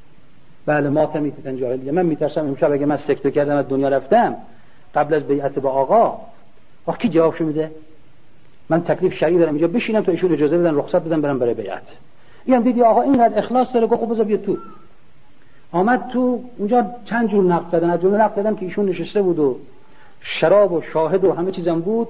بله مات میتن جاهلیه، من میترسم امشب اگه من سکته کردم از دنیا رفتم قبل از بیعت با آقا کی جوابشو میده؟ من تکلیف شرعی دارم اینجا بشینم تا ایشون اجازه بدن رخصت بدن برم برای بیعت. اینم دیدی آقا اینقدر اخلاص داره، گفت خب بذار بیا تو. آمد تو، اونجا چند جور نقد دادن، از جمله نقد دادن که ایشون نشسته بود و شراب و شاهد و همه چیزم بود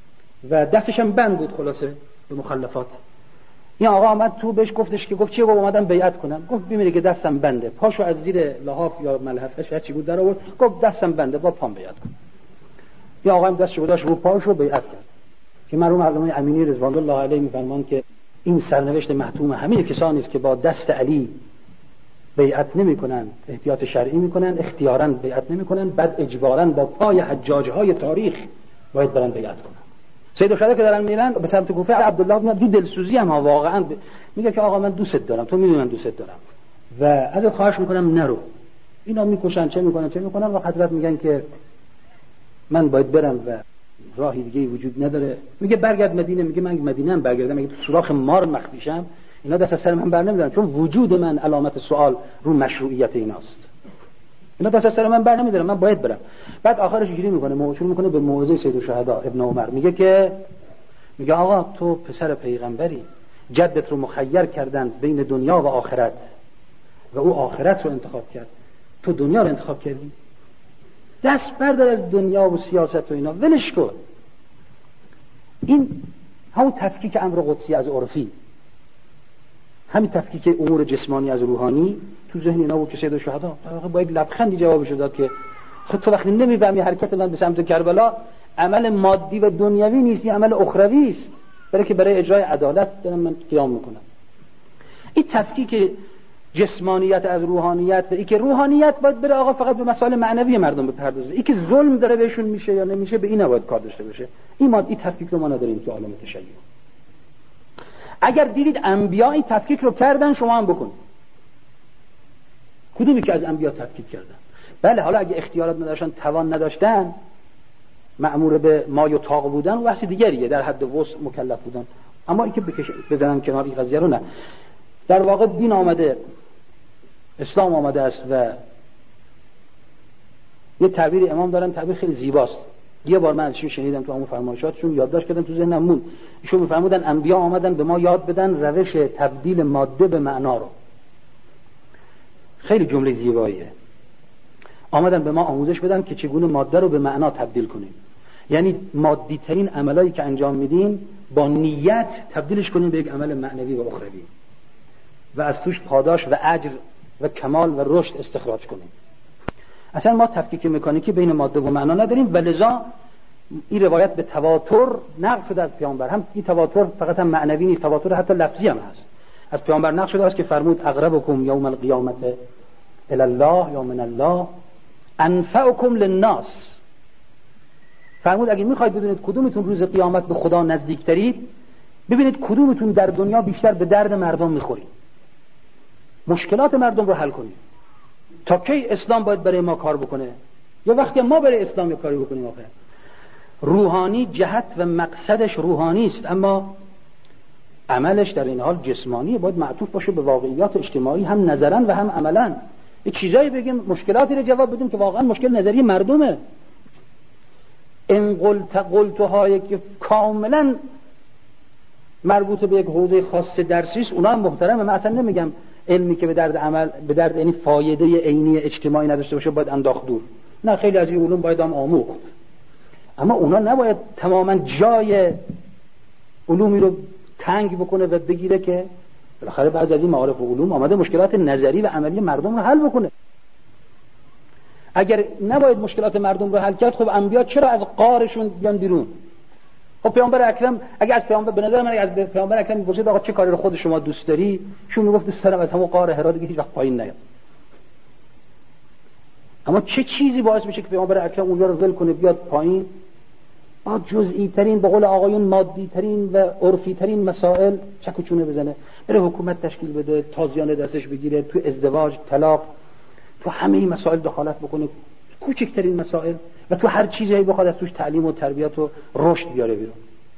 و دستش هم بند بود خلاصه به مخلفات. این آقا آمد تو بهش گفتش که گفت چیه؟ گفت اومدم بیعت کنم. گفت ببینید که دستم بنده. پاشو از زیر لحاف یا ملحفش هر چی بود در آورد، گفت دستم بنده با پام بیعت کن. این آقا هم دستش گذاشت رو پاشو بیعت کرد. که مرحوم علامه امینی رضوان الله علیه میفرمان که این سرنوشت محتوم همه کسانی است که با دست علی بیعت نمی‌کنن، احتیاط شرعی می‌کنن، اختیاراً بیعت نمی‌کنن، بعد اجباراً با پای حجاج‌های تاریخ باید برن بیعت کنن. سید الشهدا که دارن میرن به سمت کوفه، عبدالله میاد دو دلسوزی هم واقعاً میگه که آقا من دوست دارم، تو میدونی من دوست دارم و ازت خواهش می‌کنم نرو. اینا میکشن چه می‌کنن و حضرت میگن که من باید برم و راهی دیگه وجود نداره. میگه برگرد مدینه. میگه من مدینه هم برگردم اگه تو سوراخ مار مخفیشم اینا دست از سر من بر نمیدارن، چون وجود من علامت سوال رو مشروعیت ایناست. اینا دست از سر من بر نمیدارن، من باید برم. بعد آخرش اینجوری میکنه، شروع میکنه به موعظه سید الشهدا ابن عمر. میگه آقا تو پسر پیغمبری، جدت رو مخیر کردن بین دنیا و آخرت و او آخرت رو انتخاب کرد، تو دنیا رو انتخاب کردی. دست بردار از دنیا و سیاست و اینا، ولش کن. این همون تفکیک امر قدسی از عرفی، همین تفکیک امور جسمانی از روحانی تو ذهن اینا بود که سید الشهدا در واقع با یک لبخندی جوابش داد که خود تو وقتی نمیفهمی حرکت من به سمت کربلا عمل مادی و دنیوی نیست، این عمل اخروی است، برای که برای اجرای عدالت دارم من قیام میکنم. این تفکیک جسمانیت از روحانیت و ای که روحانیت باید بره آقا فقط به مسائل معنوی مردم بپردازه، ای که ظلم داره بهشون میشه یا نمیشه به این نباید کار داشته باشه. این تفکیک رو ما نداریم تو عالم تشیع. اگر دیدید انبیا این تفکیک رو کردن شما هم بکنید. کدومی که از انبیا تفکیک کردن؟ بله حالا اگه اختیارات نداشتن، توان نداشتن، مأمور به ما و طاق بودن و بحث دیگریه، در حد وسع مکلف بودن، اما اینکه بزنن کنار این قضیه رو نه. در واقع دین آمده، اسلام آمده است و یه تعبیر امام دارن، تعبیر خیلی زیباست. یه بار من ازشون شنیدم تو همون فرمایشاتشون، یادداشت کردم تو ذهنم موند. ایشون میفرمودن انبیا آمدن به ما یاد بدن روش تبدیل ماده به معنا رو. خیلی جمله زیباییه. آمدن به ما آموزش بدن که چگونه ماده رو به معنا تبدیل کنیم. یعنی مادی ترین عملایی که انجام میدیم با نیت تبدیلش کنیم به یک عمل معنوی و اخروی و از توش پاداش و اجر و کمال و رشد استخراج کنیم. اصلا ما تفکیک مکانیکی بین ماده و معنا نداریم و لذا این روایت به تواتر نقل شده از پیامبر. هم این تواتر فقط هم معنوی نیست، تواتر حتی لفظی هم هست. از پیامبر نقل شده است که فرمود اقربکم یوم القیامت الی الله یا من الله انفعکم للناس. فرمود اگه میخواید بدونید کدومتون روز قیامت به خدا نزدیکترید، ببینید کدومتون در دنیا بیشتر به درد مردم میخورید، مشکلات مردم رو حل کنید. تا کی اسلام باید برای ما کار بکنه؟ یا وقتی ما برای اسلام کاری بکنیم؟ آخه روحانی جهت و مقصدش روحانی است، اما عملش در این حال جسمانی، باید معطوف باشه به واقعیات اجتماعی، هم نظرا و هم عملا. یه چیزایی بگیم، مشکلاتی رو جواب بدیم که واقعا مشکل نظری مردمه. این قلت‌های که کاملا مربوط به یک حوزه خاص درسی است، اونا هم محترمه. من اصلا نمیگم علمی که به درد عمل، به درد یعنی فایده عینی اجتماعی نداشته باشه باید انداخت دور. نه، خیلی از این علوم باید هم آموخت، اما اونا نباید تماما جای علومی رو تنگ بکنه و بگیره که بالاخره بعضی از این معارف و علوم آمده مشکلات نظری و عملی مردم رو حل بکنه. اگر نباید مشکلات مردم رو حل کرد، خب انبیا چرا از غارشون بیان بیرون؟ خب پیامبر اکرم، اگه از پیامبر، به نظر من اگه از پیامبر اکرم می‌پرسید آقا چه کاری رو خود شما دوست داری، شون میگفت دوست دارم از همون غار حرا دیگه هیچ وقت پایین نیام. اما چه چیزی باعث میشه که پیامبر اکرم اونجا رو ول کنه بیاد پایین؟ جزئی ترین، به قول آقایون مادی ترین و عرفی ترین مسائل چک و چونه بزنه، بره حکومت تشکیل بده، تازیانه دستش بگیره، تو ازدواج، طلاق، تو همه این مسائل دخالت بکنه، کوچکترین مسائل، و تو هر چیزی بخواد از توش تعلیم و تربیت و رشد بیاره بیرون.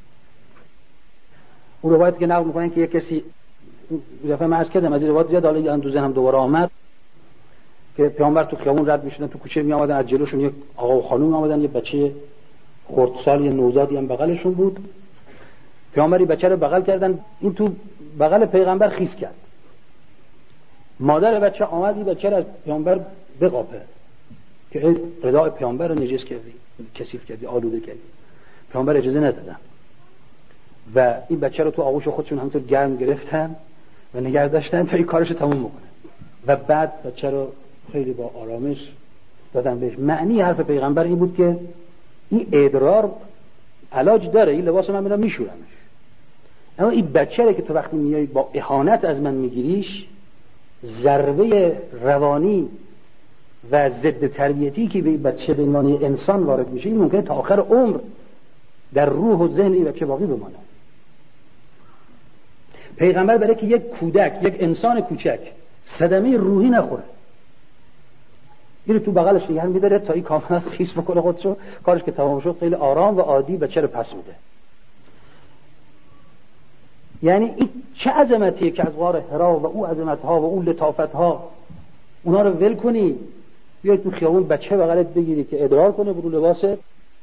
اون روایت که نقل میکنن که یک کسی، دفعه من عرض کردم از این روایت زیاد، حالا اندوزه هم دوباره آمد که پیامبر تو خیابون رد میشدن، تو کوچه می آمدن، از جلوشون یک آقا و خانم آمدن، یه بچه خردسال، یه نوزادی هم بغلشون بود. پیامبری بچه رو بغل کردن، این تو بغل پیغمبر خیس کرد. مادر بچه آمد این بچه رو از پیامبر بقاپه که رداء پیامبر رو نجس کردی، کثیف کردی، آلوده کردی. پیامبر اجازه ندادن و این بچه رو تو آغوش خودشون همونطور گرم گرفتن و نگه داشتن تا این کارشو تموم بکنه و بعد بچه رو خیلی با آرامش دادن بهش. معنی حرف پیغمبر این بود که این ادرار علاج داره، این لباس من میرم میشورمش، اما این بچه رو که تو وقتی میای با اهانت از من میگیریش، ضربه روانی و ضد تربیتی که به این بچه به عنوان انسان وارد میشه، این ممکنه تا آخر عمر در روح و ذهن این بچه باقی بمانه. پیغمبر برای که یک کودک، یک انسان کوچک صدمه روحی نخوره، این تو بغلش نگه می‌داره تا این کاملا خیس بکنه خودشو، کارش که تمام شد خیلی آرام و عادی بچه رو پس میده. یعنی این چه عظمتیه که از غار حرا و او عظمت‌ها و اون لطافت‌ها اونا رو ول کنی، بیای تو خیابون بچه بغلت بگیری که ادرار کنه برو لباسه.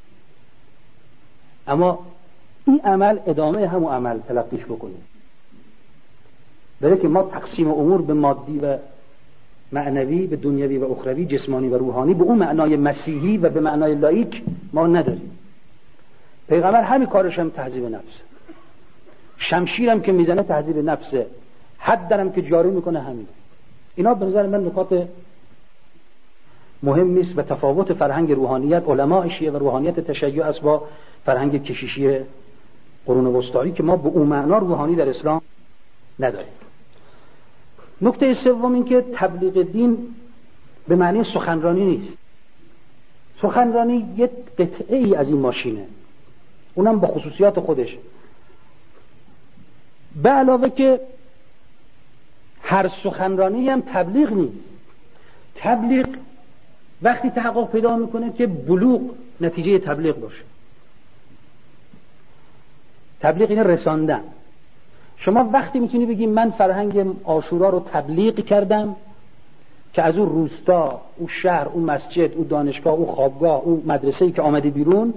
اما این عمل ادامه همون عمل تلقیش بکنیم، برای که ما تقسیم امور به مادی و معنوی، به دنیوی و اخروی، جسمانی و روحانی، به اون معنای مسیحی و به معنای لایک ما نداریم. پیغمبر همین کارش هم تهذیب نفسه، شمشیرم که میزنه تهذیب نفسه، حد درم که جاری میکنه همین. اینا به نظر من نکات مهم نیست و تفاوت فرهنگ روحانیت علماء شیعه و روحانیت تشیع است با فرهنگ کشیشی قرون وسطایی که ما به اون معنا روحانی در اسلام نداریم. نکته سوم این که تبلیغ دین به معنی سخنرانی نیست. سخنرانی یک قطعه ای از این ماشینه، اونم با خصوصیات خودش، به علاوه که هر سخنرانی هم تبلیغ نیست. تبلیغ وقتی تحقق پیدا میکنه که بلوغ نتیجه تبلیغ باشه. تبلیغ اینه رساندن. شما وقتی میتونی بگی من فرهنگ عاشورا رو تبلیغ کردم که از اون روستا، اون شهر، اون مسجد، اون دانشگاه، اون خوابگاه، اون مدرسه‌ای که آمدی بیرون،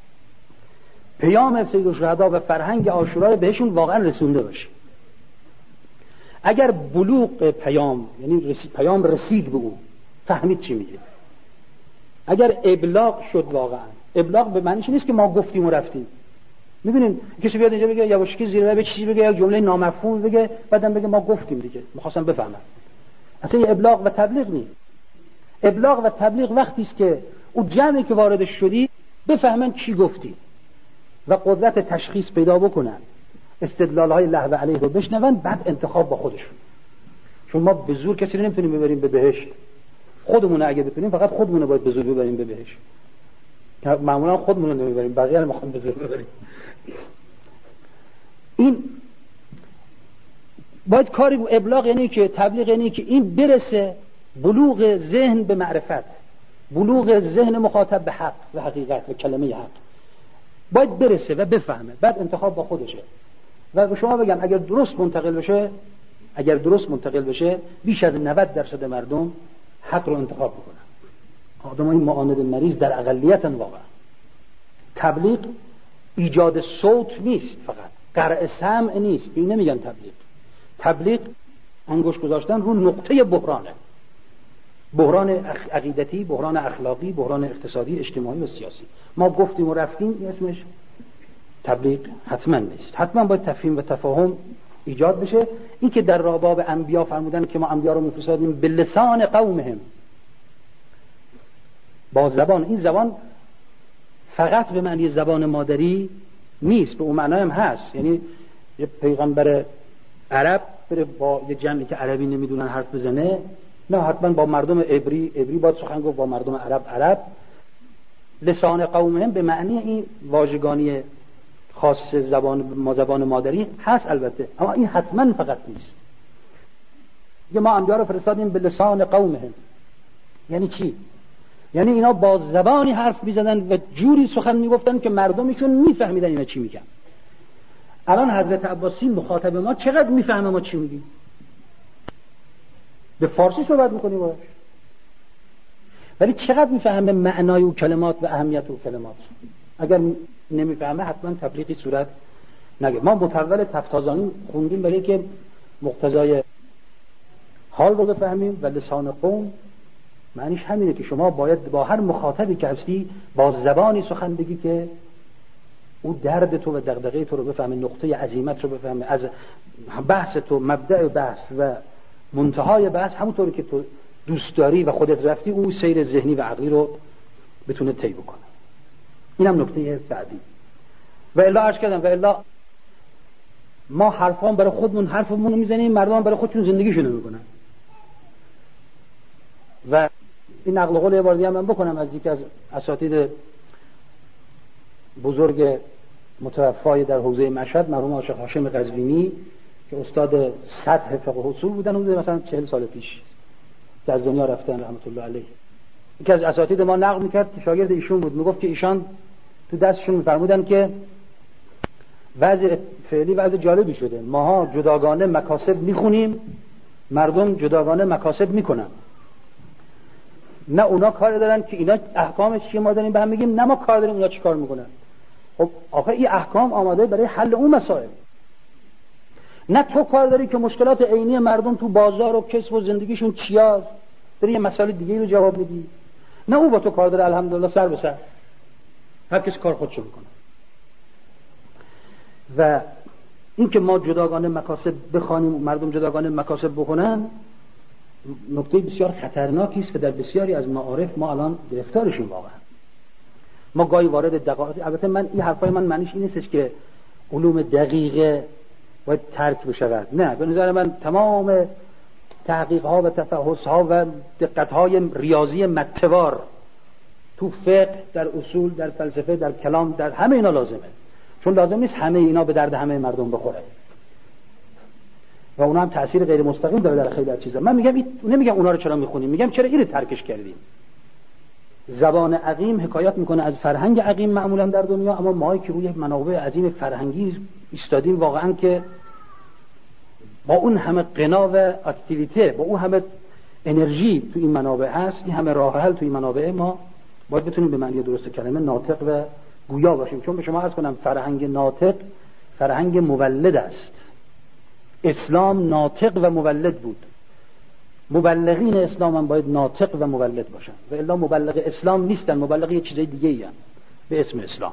پیام سید الشهدا و فرهنگ عاشورا رو بهشون واقعا رسونده باشی. اگر بلوغ پیام، یعنی پیام رسید به اون، فهمید چی میگه. اگر ابلاغ شد، واقعا ابلاغ به معنیش نیست که ما گفتیم و رفتیم. میبینین کسی بیاد اینجا بگه یواشکی زیر لب چیزی بگه، یک جمله نامفهوم بگه، بعدم بگه ما گفتیم دیگه، می‌خواستم بفهمم. اصلا این ابلاغ و تبلیغ نیست. ابلاغ و تبلیغ وقتی است که اون جمعی که وارد شدی بفهمن چی گفتی و قدرت تشخیص پیدا بکنن، استدلال‌های له و علیه رو بشنون، بعد انتخاب با خودشون. چون ما به زور کسی رو نمیتونیم ببریم به بهشت. خودمون اگه بتونیم فقط خودمون رو باید به زور ببریم به بهشت. معمولا خودمون رو نمیبریم، بقیه رو میخوام به زور ببریم. این باید کاری ابلاغ، یعنی که تبلیغ، یعنی که این برسه، بلوغ ذهن به معرفت، بلوغ ذهن مخاطب به حق و حقیقت و کلمه حق باید برسه و بفهمه، بعد انتخاب با خودشه. و به شما بگم اگر درست منتقل بشه بیش از 90% مردم حق رو انتخاب میکنن. آدمای معاند مریض در اقلیتن واقعا. تبلیغ ایجاد صوت نیست، فقط قرع سمع نیست، این نمیگن تبلیغ انگشت گذاشتن رو نقطه بحرانه، بحران عقیدتی، بحران اخلاقی، بحران اقتصادی، اجتماعی و سیاسی. ما گفتیم و رفتیم، این اسمش تبلیغ حتما نیست. حتما باید تفهیم و تفاهم ایجاد بشه. این که در باب انبیا فرمودن که ما انبیا رو میفرستادیم به لسان قومهم، با زبان، این زبان فقط به معنی زبان مادری نیست، به اون معنی هم هست. یعنی یه پیغمبر عرب بره با یه جمعی که عربی نمیدونن حرف بزنه؟ نه، حتما با مردم عبری باید سخن گفت، با مردم عرب. لسان قومهم به معنی این واژگانی خاص زبان مادری هست البته، اما این حتما فقط نیست. ما انبیا رو فرستادیم به لسان قومهم، یعنی چی؟ یعنی اینا با زبانی حرف می‌زدن و جوری سخن میگفتن که مردمشون میفهمیدن اینا چی میگن. الان حضرت عباسی مخاطب ما چقدر میفهمه ما چی میگیم؟ به فارسی صحبت میکنیم باش، ولی چقدر میفهمه معنای او کلمات و اهمیت او کلمات؟ اگر نمیفهمه حتما تبلیغی صورت نگه. ما متول تفتازانی خوندیم برای که مقتضای حال رو بفهمیم، و لسان قوم معنیش همینه که شما باید با هر مخاطبی که هستی با زبانی سخن بگی که او درد تو و دغدغه تو رو بفهمه، نقطه عزیمت رو بفهمه، از بحث تو، مبدأ بحث و منتهای بحث همونطوری که تو دوست داری و خودت رفتی، اون سیر ذهنی و عقلی رو بتونه طی بکنه. اینم نکته بعدی. و الا عرض کردم، و الا ما حرفان برای خودمون حرفمون رو میزنیم، مردم برای خودشون زندگیشون رو میکنن. و این نقل قول یه بار دیگه من بکنم از یکی از اساتید بزرگ متوفای در حوزه مشهد، مرحوم شیخ هاشم قزوینی، که استاد سطح فقه و اصول بودن، حدود مثلا 40 سال پیش که از دنیا رفتن رحمت الله علیه. یکی از اساتید ما نقل میکرد که شاگرد ایشون بود، میگفت که ایشان تو دستشون میفرمودن که وضع فعلی وضع جالبی شده، ماها جداگانه مکاسب میخونیم، مردم جداگانه مکاسب میکنن. نه اونا کار دارن که اینا احکامش چیه ما داریم به هم میگیم، نه ما کار داریم اونا چی کار میکنن. خب آخه این احکام آماده برای حل اون مسائل. نه تو کار داری که مشکلات عینی مردم تو بازار و کسب و زندگیشون چیه، داری یه مسئله دیگه رو جواب میدی. نه او با تو کار داره، الحمدلله سر به سر، هر کس کار خودشو میکنه. و این که ما جداگانه مکاسب بخوانیم و مردم جداگانه مکاسب بکنن، نکته بسیار خطرناکی است و در بسیاری از معارف ما الان گرفتارشیم. واقعا ما گاهی وارد دقایق، البته من این حرفای من معنیش این نیستش که علوم دقیقه باید ترک بشود، نه، به نظر من تمام تحقیق‌ها و تفحص‌ها و دقت‌های ریاضی متوار تو فقه، در اصول، در فلسفه، در کلام، در همه اینا لازمه، چون لازم نیست همه اینا به درد همه مردم بخوره و اونا هم تأثیر غیر مستقیم داره در خیلی از چیزا. من میگم نمیگم اونا رو چرا میخونیم، میگم چرا اینو ترکش کردیم. زبان عقیم حکایت میکنه از فرهنگ عقیم معمولا در دنیا، اما ما که روی منابع عظیم فرهنگی ایستادیم واقعا که با اون همه غنا و اکتیویته، با اون همه انرژی تو این منابع هست، این همه راه حل تو این منابع، ما باید بتونیم به معنی درست کلمه ناطق و گویا باشیم. چون به شما عرض کنم فرهنگ ناطق فرهنگ مولد است. اسلام ناطق و مولد بود، مبلغین اسلام هم باید ناطق و مولد باشن، و الا مبلغ اسلام نیستن، مبلغ یه چیزای دیگه ای به اسم اسلام.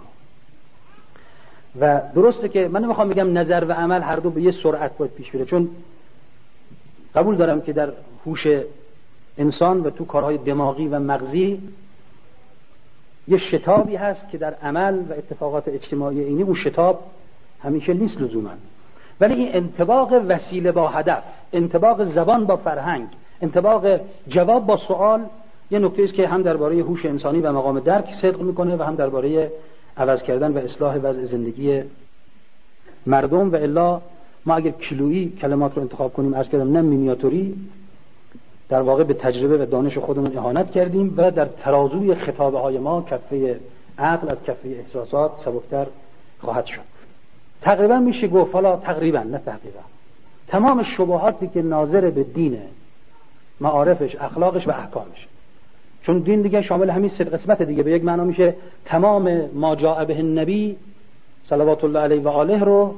و درسته که من نمیخوام بگم نظر و عمل هر دو به یه سرعت باید پیش بره، چون قبول دارم که در هوش انسان و تو کارهای دماغی و مغزی یه شتابی هست که در عمل و اتفاقات اجتماعی اینی اون شتاب همیشه نیست لزوما، ولی این انطباق وسیله با هدف، انطباق زبان با فرهنگ، انطباق جواب با سوال، یه نکته است که هم درباره هوش انسانی و مقام درک صدق میکنه و هم درباره عوض کردن و اصلاح وضع زندگی مردم. و الا ما اگر کیلویی کلمات رو انتخاب کنیم، عرض کردم نه مینیاتوری، در واقع به تجربه و دانش خودمون اهانت کردیم و در ترازوی خطابه های ما کفه عقل از کفه احساسات سبکتر خواهد شد. تقریبا میشه گفت، حالا تقریبا نه تقریبا، تمام شبهاتی که ناظر به دینه، معارفش، اخلاقش و احکامش، چون دین دیگه شامل همین سه قسمت دیگه، به یک معنا میشه تمام ما جاء به النبی صلوات الله علیه و آله رو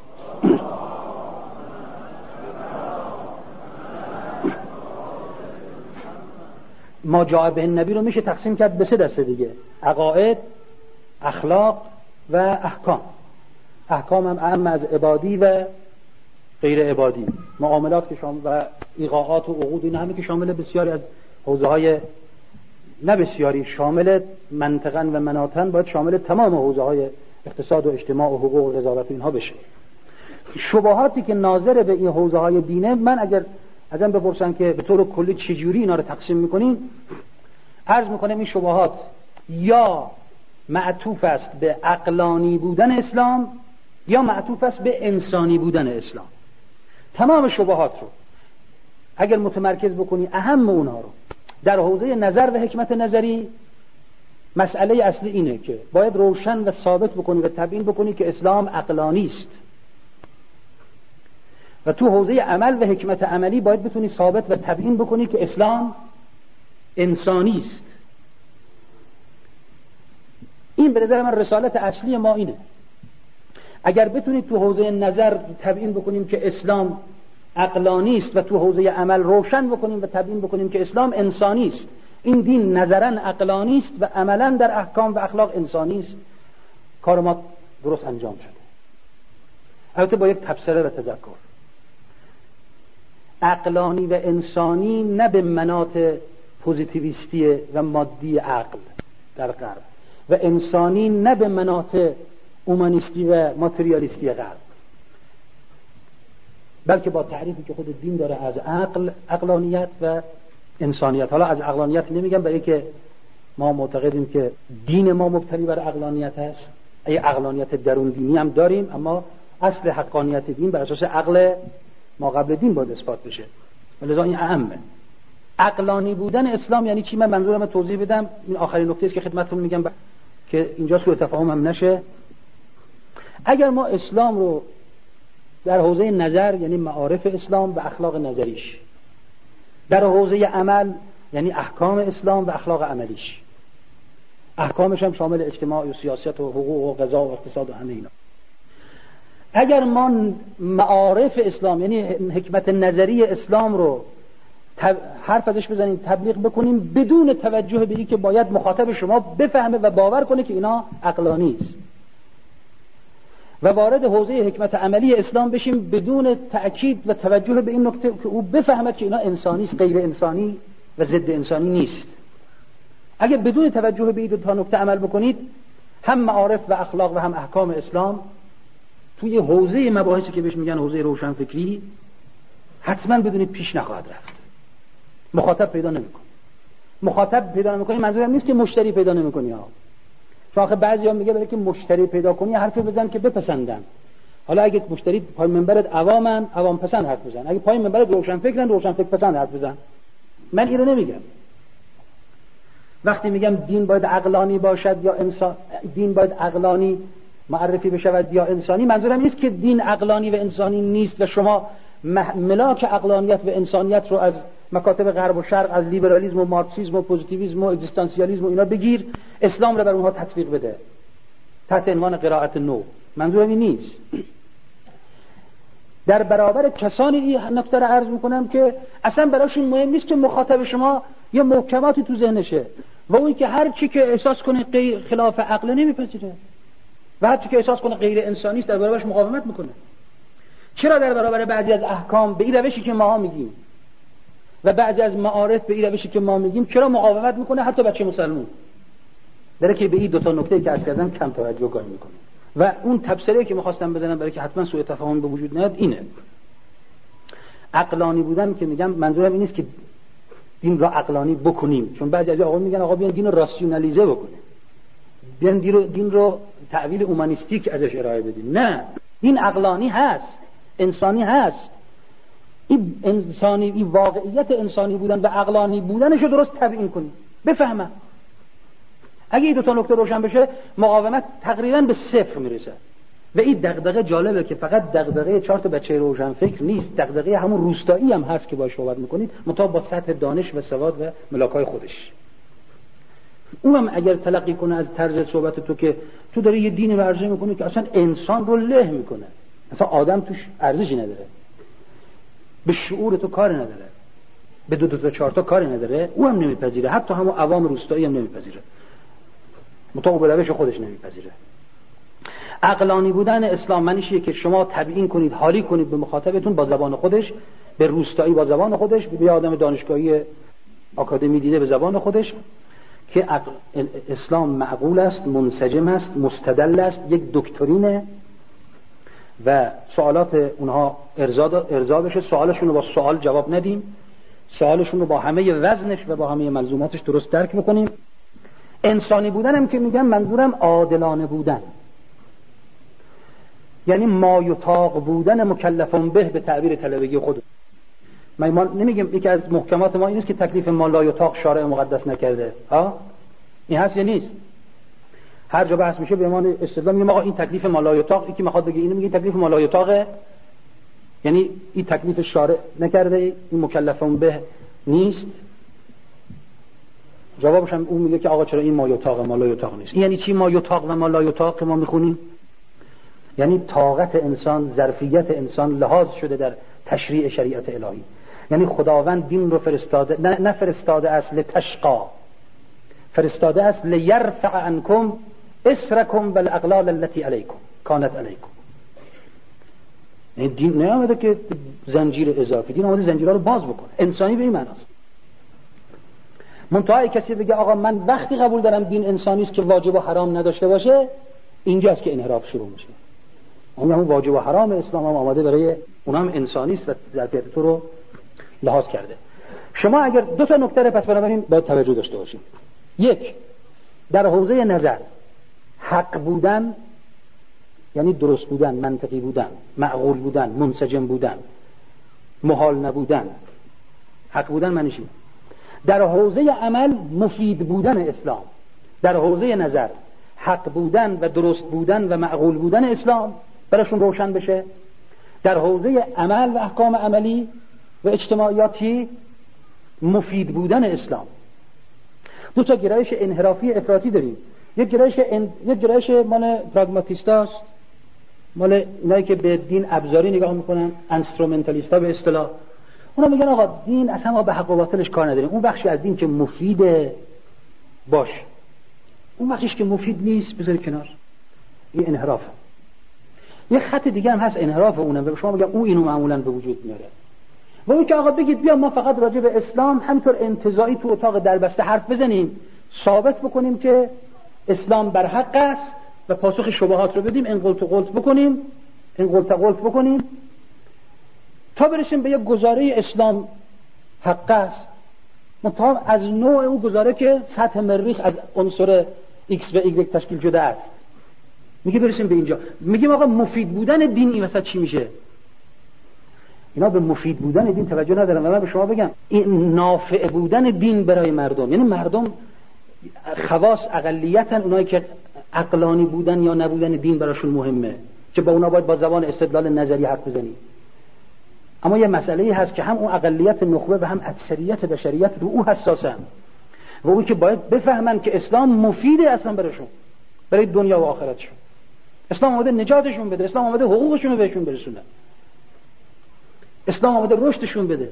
ما جاء به النبی رو میشه تقسیم کرد به سه دسته دیگه: عقاید، اخلاق و احکام. احکام هم اعم از عبادی و غیر عبادی، معاملات که شامل و ایقاعات و عقود، این همه که شامل بسیاری از حوزه های، نه بسیاری، شامل منطقاً و مناطن باید شامل تمام حوزه های اقتصاد و اجتماع و حقوق و قضاوت اینها بشه. شبهاتی که ناظر به این حوزه های دینه، من اگر ازم بپرسن که به طور کلی چجوری اینا رو تقسیم میکنین، عرض میکنم این شبهات یا معطوف است به عقلانی بودن اسلام یا معطوف است به انسانی بودن اسلام. تمام شبهات رو اگر متمرکز بکنی، اهم اونها رو در حوزه نظر و حکمت نظری، مسئله اصلی اینه که باید روشن و ثابت بکنی و تبیین بکنی که اسلام عقلانی است، و تو حوزه عمل و حکمت عملی باید بتونی ثابت و تبیین بکنی که اسلام انسانی است. این به نظر من رسالت اصلی ما اینه. اگر بتونید تو حوزه نظر تبیین بکنیم که اسلام عقلانی است و تو حوزه عمل روشن بکنیم و تبیین بکنیم که اسلام انسانی است، این دین نظرا عقلانی است و عملا در احکام و اخلاق انسانی است، کار ما درست انجام شده. البته با یک تبصره و تذکر: عقلانی و انسانی نه به مناط پوزیتیویستی و مادی عقل در غرب، و انسانی نه به مناط اومانیستی و ماتریالیستی غرب، بلکه با تعریفی که خود دین داره از عقل، عقلانیت و انسانیت. حالا از عقلانیت نمیگم، برای که ما معتقدیم که دین ما مبتنی بر عقلانیت هست. ای عقلانیت درون دینی هم داریم، اما اصل حقانیت دین بر اساس عقل ما قبل دین باید اثبات بشه، ولذا این اهمه. عقلانی بودن اسلام یعنی چی؟ من منظورم توضیح بدم. این آخرین نکته است که خدمتتون میگم که اینجا سوء تفاهم هم نشه. اگر ما اسلام رو در حوزه نظر یعنی معارف اسلام و اخلاق نظریش، در حوزه عمل یعنی احکام اسلام و اخلاق عملیش، احکامش هم شامل اجتماع و سیاست و حقوق و قضا و اقتصاد و همه اینا، اگر ما معارف اسلام یعنی حکمت نظری اسلام رو حرف ازش بزنیم، تبلیغ بکنیم، بدون توجه به این که باید مخاطب شما بفهمه و باور کنه که اینا عقلانی است، و وارد حوزه حکمت عملی اسلام بشیم بدون تأکید و توجه به این نکته که او بفهمد که اینا انسانی است، غیر انسانی و ضد انسانی نیست. اگر بدون توجه به این دو تا نکته عمل بکنید، هم معارف و اخلاق و هم احکام اسلام توی حوزه مباحثی که بهش میگن حوزه روشنفکری، حتما بدونید پیش نخواهد رفت. مخاطب پیدا نمی‌کنه. مخاطب پیدا نمی‌کنی منظورم نیست که مشتری پیدا نمی‌کنی ها. چون آخه بعضیا میگه برای که مشتری پیدا کنی حرفی بزن که بپسندن. حالا اگه مشتری پای منبرت عوام پسند حرف بزن، اگه پای منبرت روشنفکر پسند حرف بزن. من اینو نمیگم. وقتی میگم دین باید عقلانی باشد یا انسان، دین باید عقلانی معرفی بشود یا انسانی، منظورم نیست که دین عقلانی و انسانی نیست و شما ملاک عقلانیت و انسانیت رو از مکاتب غرب و شرق، از لیبرالیسم و مارکسیسم و پوزیتیویسم و اگزیستانسیالیسم و اینا بگیر، اسلام رو بر اونها تطبیق بده تحت عنوان قرائت نو. منظورم این نیست. در برابر کسانی این نکته رو عرض میکنم که اصلا براشون مهم نیست که مخاطب شما یه محکماتی تو ذهنشه و اون که هر چی که احساس کنه خلاف عقل نمیپذیره و هر چی که احساس کنه غیر انسانی است در برابرش مقاومت میکنه. چرا در برابر بعضی از احکام به این روشی که ما میگیم و بعضی از معارف به این روشی که ما میگیم چرا مقاومت میکنه؟ حتی بچه مسلمان داره که به این دو تا نکته که عرض کردم کم توجه گاهی میکنه. و اون تبصره که می‌خواستم بزنم برای که حتما سوء تفاهم به وجود نیاد اینه: عقلانی بودن که میگم منظورم این نیست که دین را عقلانی بکنیم، چون بعضی از آقا میگن آقا بیان دین رو راسیونالیزه بکنیم، بیان دین رو تعویل اومانیستیک ازش ارائه بدیم. نه، این عقلانی هست، انسانی هست. این انسانی، این واقعیت انسانی بودن و عقلانی بودنش رو درست تبیین کنید، بفهمم. اگه این دو تا نکته روشن بشه مقاومت تقریبا به صفر میرسه. و این دغدغه جالبه که فقط دغدغه 4 تا بچه روشن فکر نیست، دغدغه همون روستایی هم هست که باهاش صحبت میکنید، مطابق با سطح دانش و سواد و ملاکای خودش. اونم اگر تلقی کنه از طرز صحبت تو که تو داری یه دین ورزه میکنی که اصلا انسان رو له میکنه، اصلا آدم توش ارزشی نداره، به شعور تو کاری نداره، به 2 تا 4 تا کاری نداره، او هم نمیپذیره، حتی همون عوام روستایی هم نمیپذیره، مطابق به روش خودش نمیپذیره. عقلانی بودن اسلام معنیشه که شما تبیین کنید، حالی کنید به مخاطبتون با زبان خودش، به روستایی با زبان خودش، به آدم دانشگاهی آکادمی دیده به زبان خودش، که اسلام معقول است، منسجم است، مستدل است، یک دکترینه و سوالات اونها ارضا بشه، سوالشون رو با سوال جواب ندیم، سوالشون رو با همه وزنش و با همه ملزوماتش درست درک بکنیم. انسانی بودنم که میگم منظورم عادلانه بودن، یعنی ما یطاق بودن مکلفون به تعبیر طلبگی خود. ما نمیگم یکی از محکمات ما این نیست که تکلیف ما لا یطاق شارع مقدس نکرده، این هست یا نیست؟ هر جا بحث میشه به عنوان استدلال میگم آقا این تکلیف ما لا یطاق، یکی میخواد بگه اینو میگه تکلیف ما لا یطاقه، یعنی این تکلیف شارع نکرده، این مکلفون به نیست. جوابش هم اون میگه که آقا چرا این ما یطاق ما لا یطاق نیست. یعنی چی ما یطاق و ما لا یطاق که ما میخونیم؟ یعنی طاقت انسان، ظرفیت انسان لحاظ شده در تشریع شریعت الهی. یعنی خداوند دین رو فرستاده، نه فرستاده است لتشقا، فرستاده است لیرفع عنکم اسرکم والاغلال التي علیکم کانت علیکم. این دین نیامده که زنجیر اضافی، دین آمده زنجیرها رو باز بکنه. انسانی به این معناست. منتها کسی بگه آقا من وقتی قبول دارم دین انسانی است که واجب و حرام نداشته باشه، اینجاست که انحراف شروع میشه. اون واجب و حرام اسلام هم آمده برای اونم انسانی است و ظرفیت تو رو لحاظ کرده. شما اگر 2 تا نکته رو پس بنابراین باید توجه داشته باشید. یک، در حوزه نظر حق بودن یعنی درست بودن، منطقی بودن، معقول بودن، منسجم بودن، محال نبودن. حق بودن معنی چی؟ در حوزه عمل مفید بودن اسلام. در حوزه نظر حق بودن و درست بودن و معقول بودن اسلام براشون روشن بشه. در حوزه عمل و احکام عملی و اجتماعیاتی مفید بودن اسلام. 2 تا گرایش انحرافی افراطی داریم. یک گرایش مال پراگماتیستاست، مال اینایی که به دین ابزاری نگاه میکنن، انسترومنتالیستا به اصطلاح. اونا میگن آقا دین اصلا ما به حق و باطلش کار نداریم، اون بخشی از دین که مفیده باش، اون بخشیش که مفید نیست بذاری کنار. این انحرافه. یه خط دیگه هم هست انحراف اونم، به شما بگم اون اینو معمولا به وجود میاره. و اون که آقا بگید بیا ما فقط راجع به اسلام همینطور انتزاعی تو اتاق دربسته حرف بزنیم، ثابت بکنیم که اسلام بر حق است و پاسخ شبهات رو بدیم، این قلت قلت بکنیم تا برسیم به یک گزاره اسلام حق است، منتها از نوع اون گزاره که سطح مریخ از عنصر X و Y تشکیل شده است. میگه برسیم به اینجا، میگیم آقا مفید بودن دین این وسط چی میشه؟ اینا به مفید بودن دین توجه ندارن. و من به شما بگم این نافع بودن دین برای مردم، یعنی مردم خواص اقلیتن، اونایی که عقلانی بودن یا نبودن دین براشون مهمه، که با اونا باید با زبان استدلال نظری حرف بزنی. اما یه مسئله هست که هم اون اقلیت نخبه و هم اکثریت بشریت رو او حساسن و اون که باید بفهمن که اسلام مفیده اصلا براشون، برای دنیا و آخرتشون. اسلام آمده نجاتشون بده، اسلام آمده حقوقشون رو بهشون برسونه، اسلام آمده رشدشون بده.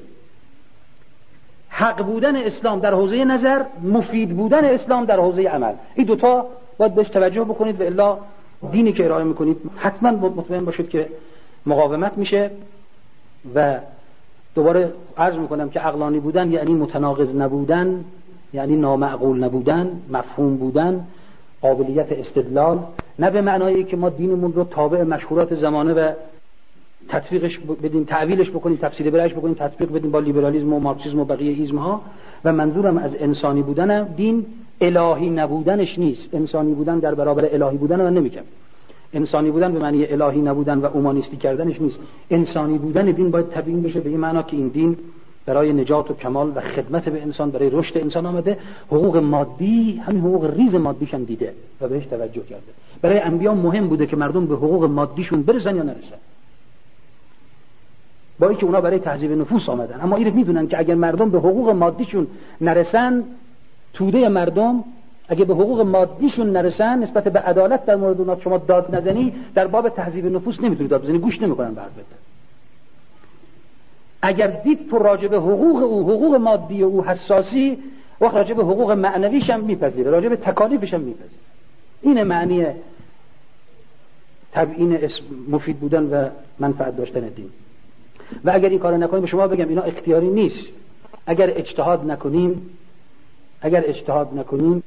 حق بودن اسلام در حوزه نظر، مفید بودن اسلام در حوزه عمل، این 2 تا باید بهش توجه بکنید و الا دینی که ارائه میکنید حتما مطمئن باشید که مقاومت میشه. و دوباره عرض میکنم که عقلانی بودن یعنی متناقض نبودن، یعنی نامعقول نبودن، مفهوم بودن، قابلیت استدلال، نه به معنایی که ما دینمون رو تابع مشهورات زمانه و تطبیقش بدیم، تعویلش بکنیم، تفسیر برایش بکنیم، تطبیق بدیم با لیبرالیسم و مارکسیسم و بقیه ایزم ها. و منظورم از انسانی بودن دین الهی نبودنش نیست. انسانی بودن در برابر الهی بودن من نمیگم. انسانی بودن به معنی الهی نبودن و اومانیستی کردنش نیست. انسانی بودن دین باید تبیین بشه به این معنا که این دین برای نجات و کمال و خدمت به انسان، برای رشد انسان آمده. حقوق مادی، همین حقوق ریز مادیش هم دیده و بهش توجه کرده. برای انبیا مهم بوده که مردم به حقوق مادیشون برسن یا نرسن، با اینکه اونا برای تهذیب نفوس آمدن، اما این میدونن که اگر مردم به حقوق مادیشون نرسن، توده مردم اگه به حقوق مادیشون نرسن، نسبت به عدالت در مورد اونها شما داد نزنی، در باب تهذیب نفوس نمیتونی داد بزنی، گوش نمیکنن به حرفت. اگر دید تو راجع به حقوق مادی او حساسی، وقت راجع به حقوق معنویش هم میپذیره، راجع به تکالیفش هم میپذیره. این معنی تبیین مفید بودن و منفعت داشتن دین. و اگر این کارو نکنیم، به شما بگم اینا اختیاری نیست. اگر اجتهاد نکنیم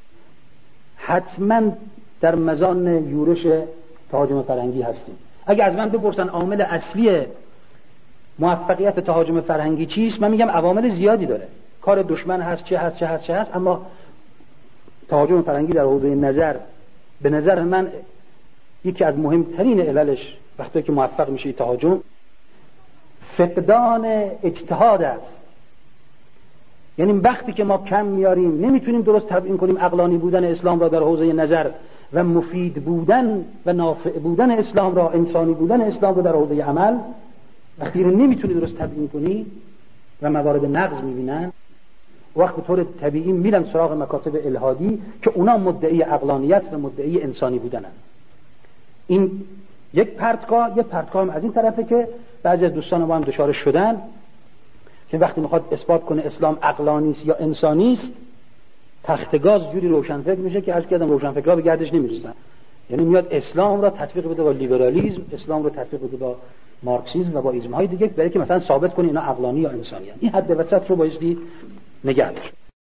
حتما در مزان یورش تهاجم فرهنگی هستیم. اگر از من بپرسن عامل اصلی موفقیت تهاجم فرهنگی چیست، من میگم عوامل زیادی داره. کار دشمن هست، چه هست، اما تهاجم فرهنگی در حوزه نظر به نظر من یکی از مهمترین عللش وقتی که موفق میشه تهاجم، فقدان اجتهاد است. یعنی وقتی که ما کم میاریم، نمیتونیم درست تبیین کنیم عقلانی بودن اسلام را در حوزه نظر و مفید بودن و نافع بودن اسلام را، انسانی بودن اسلام را در حوزه عمل، وقتی رو نمیتونی درست تبیین کنی و موارد نقض میبینن، وقت به طور طبیعی میرن سراغ مکاتب الهادی که اونا مدعی عقلانیت و مدعی انسانی بودنن. این یک پرتگاه هم از این طرفه که بعضی از دوستان ما هم دچار شدن که وقتی میخواد اثبات کنه اسلام عقلانی است یا انسانی است، تختگاز جوری روشنفکر میشه که از کردم روشنفکرها به گردش نمیرسن. یعنی میاد اسلام را تطبیق بده با لیبرالیسم، اسلام را تطبیق بده با مارکسیسم و با ایزم های دیگه، برای که مثلا ثابت کنه اینا عقلانی یا انسانی هستند. این حد وسط رو بایستی نگه داشت.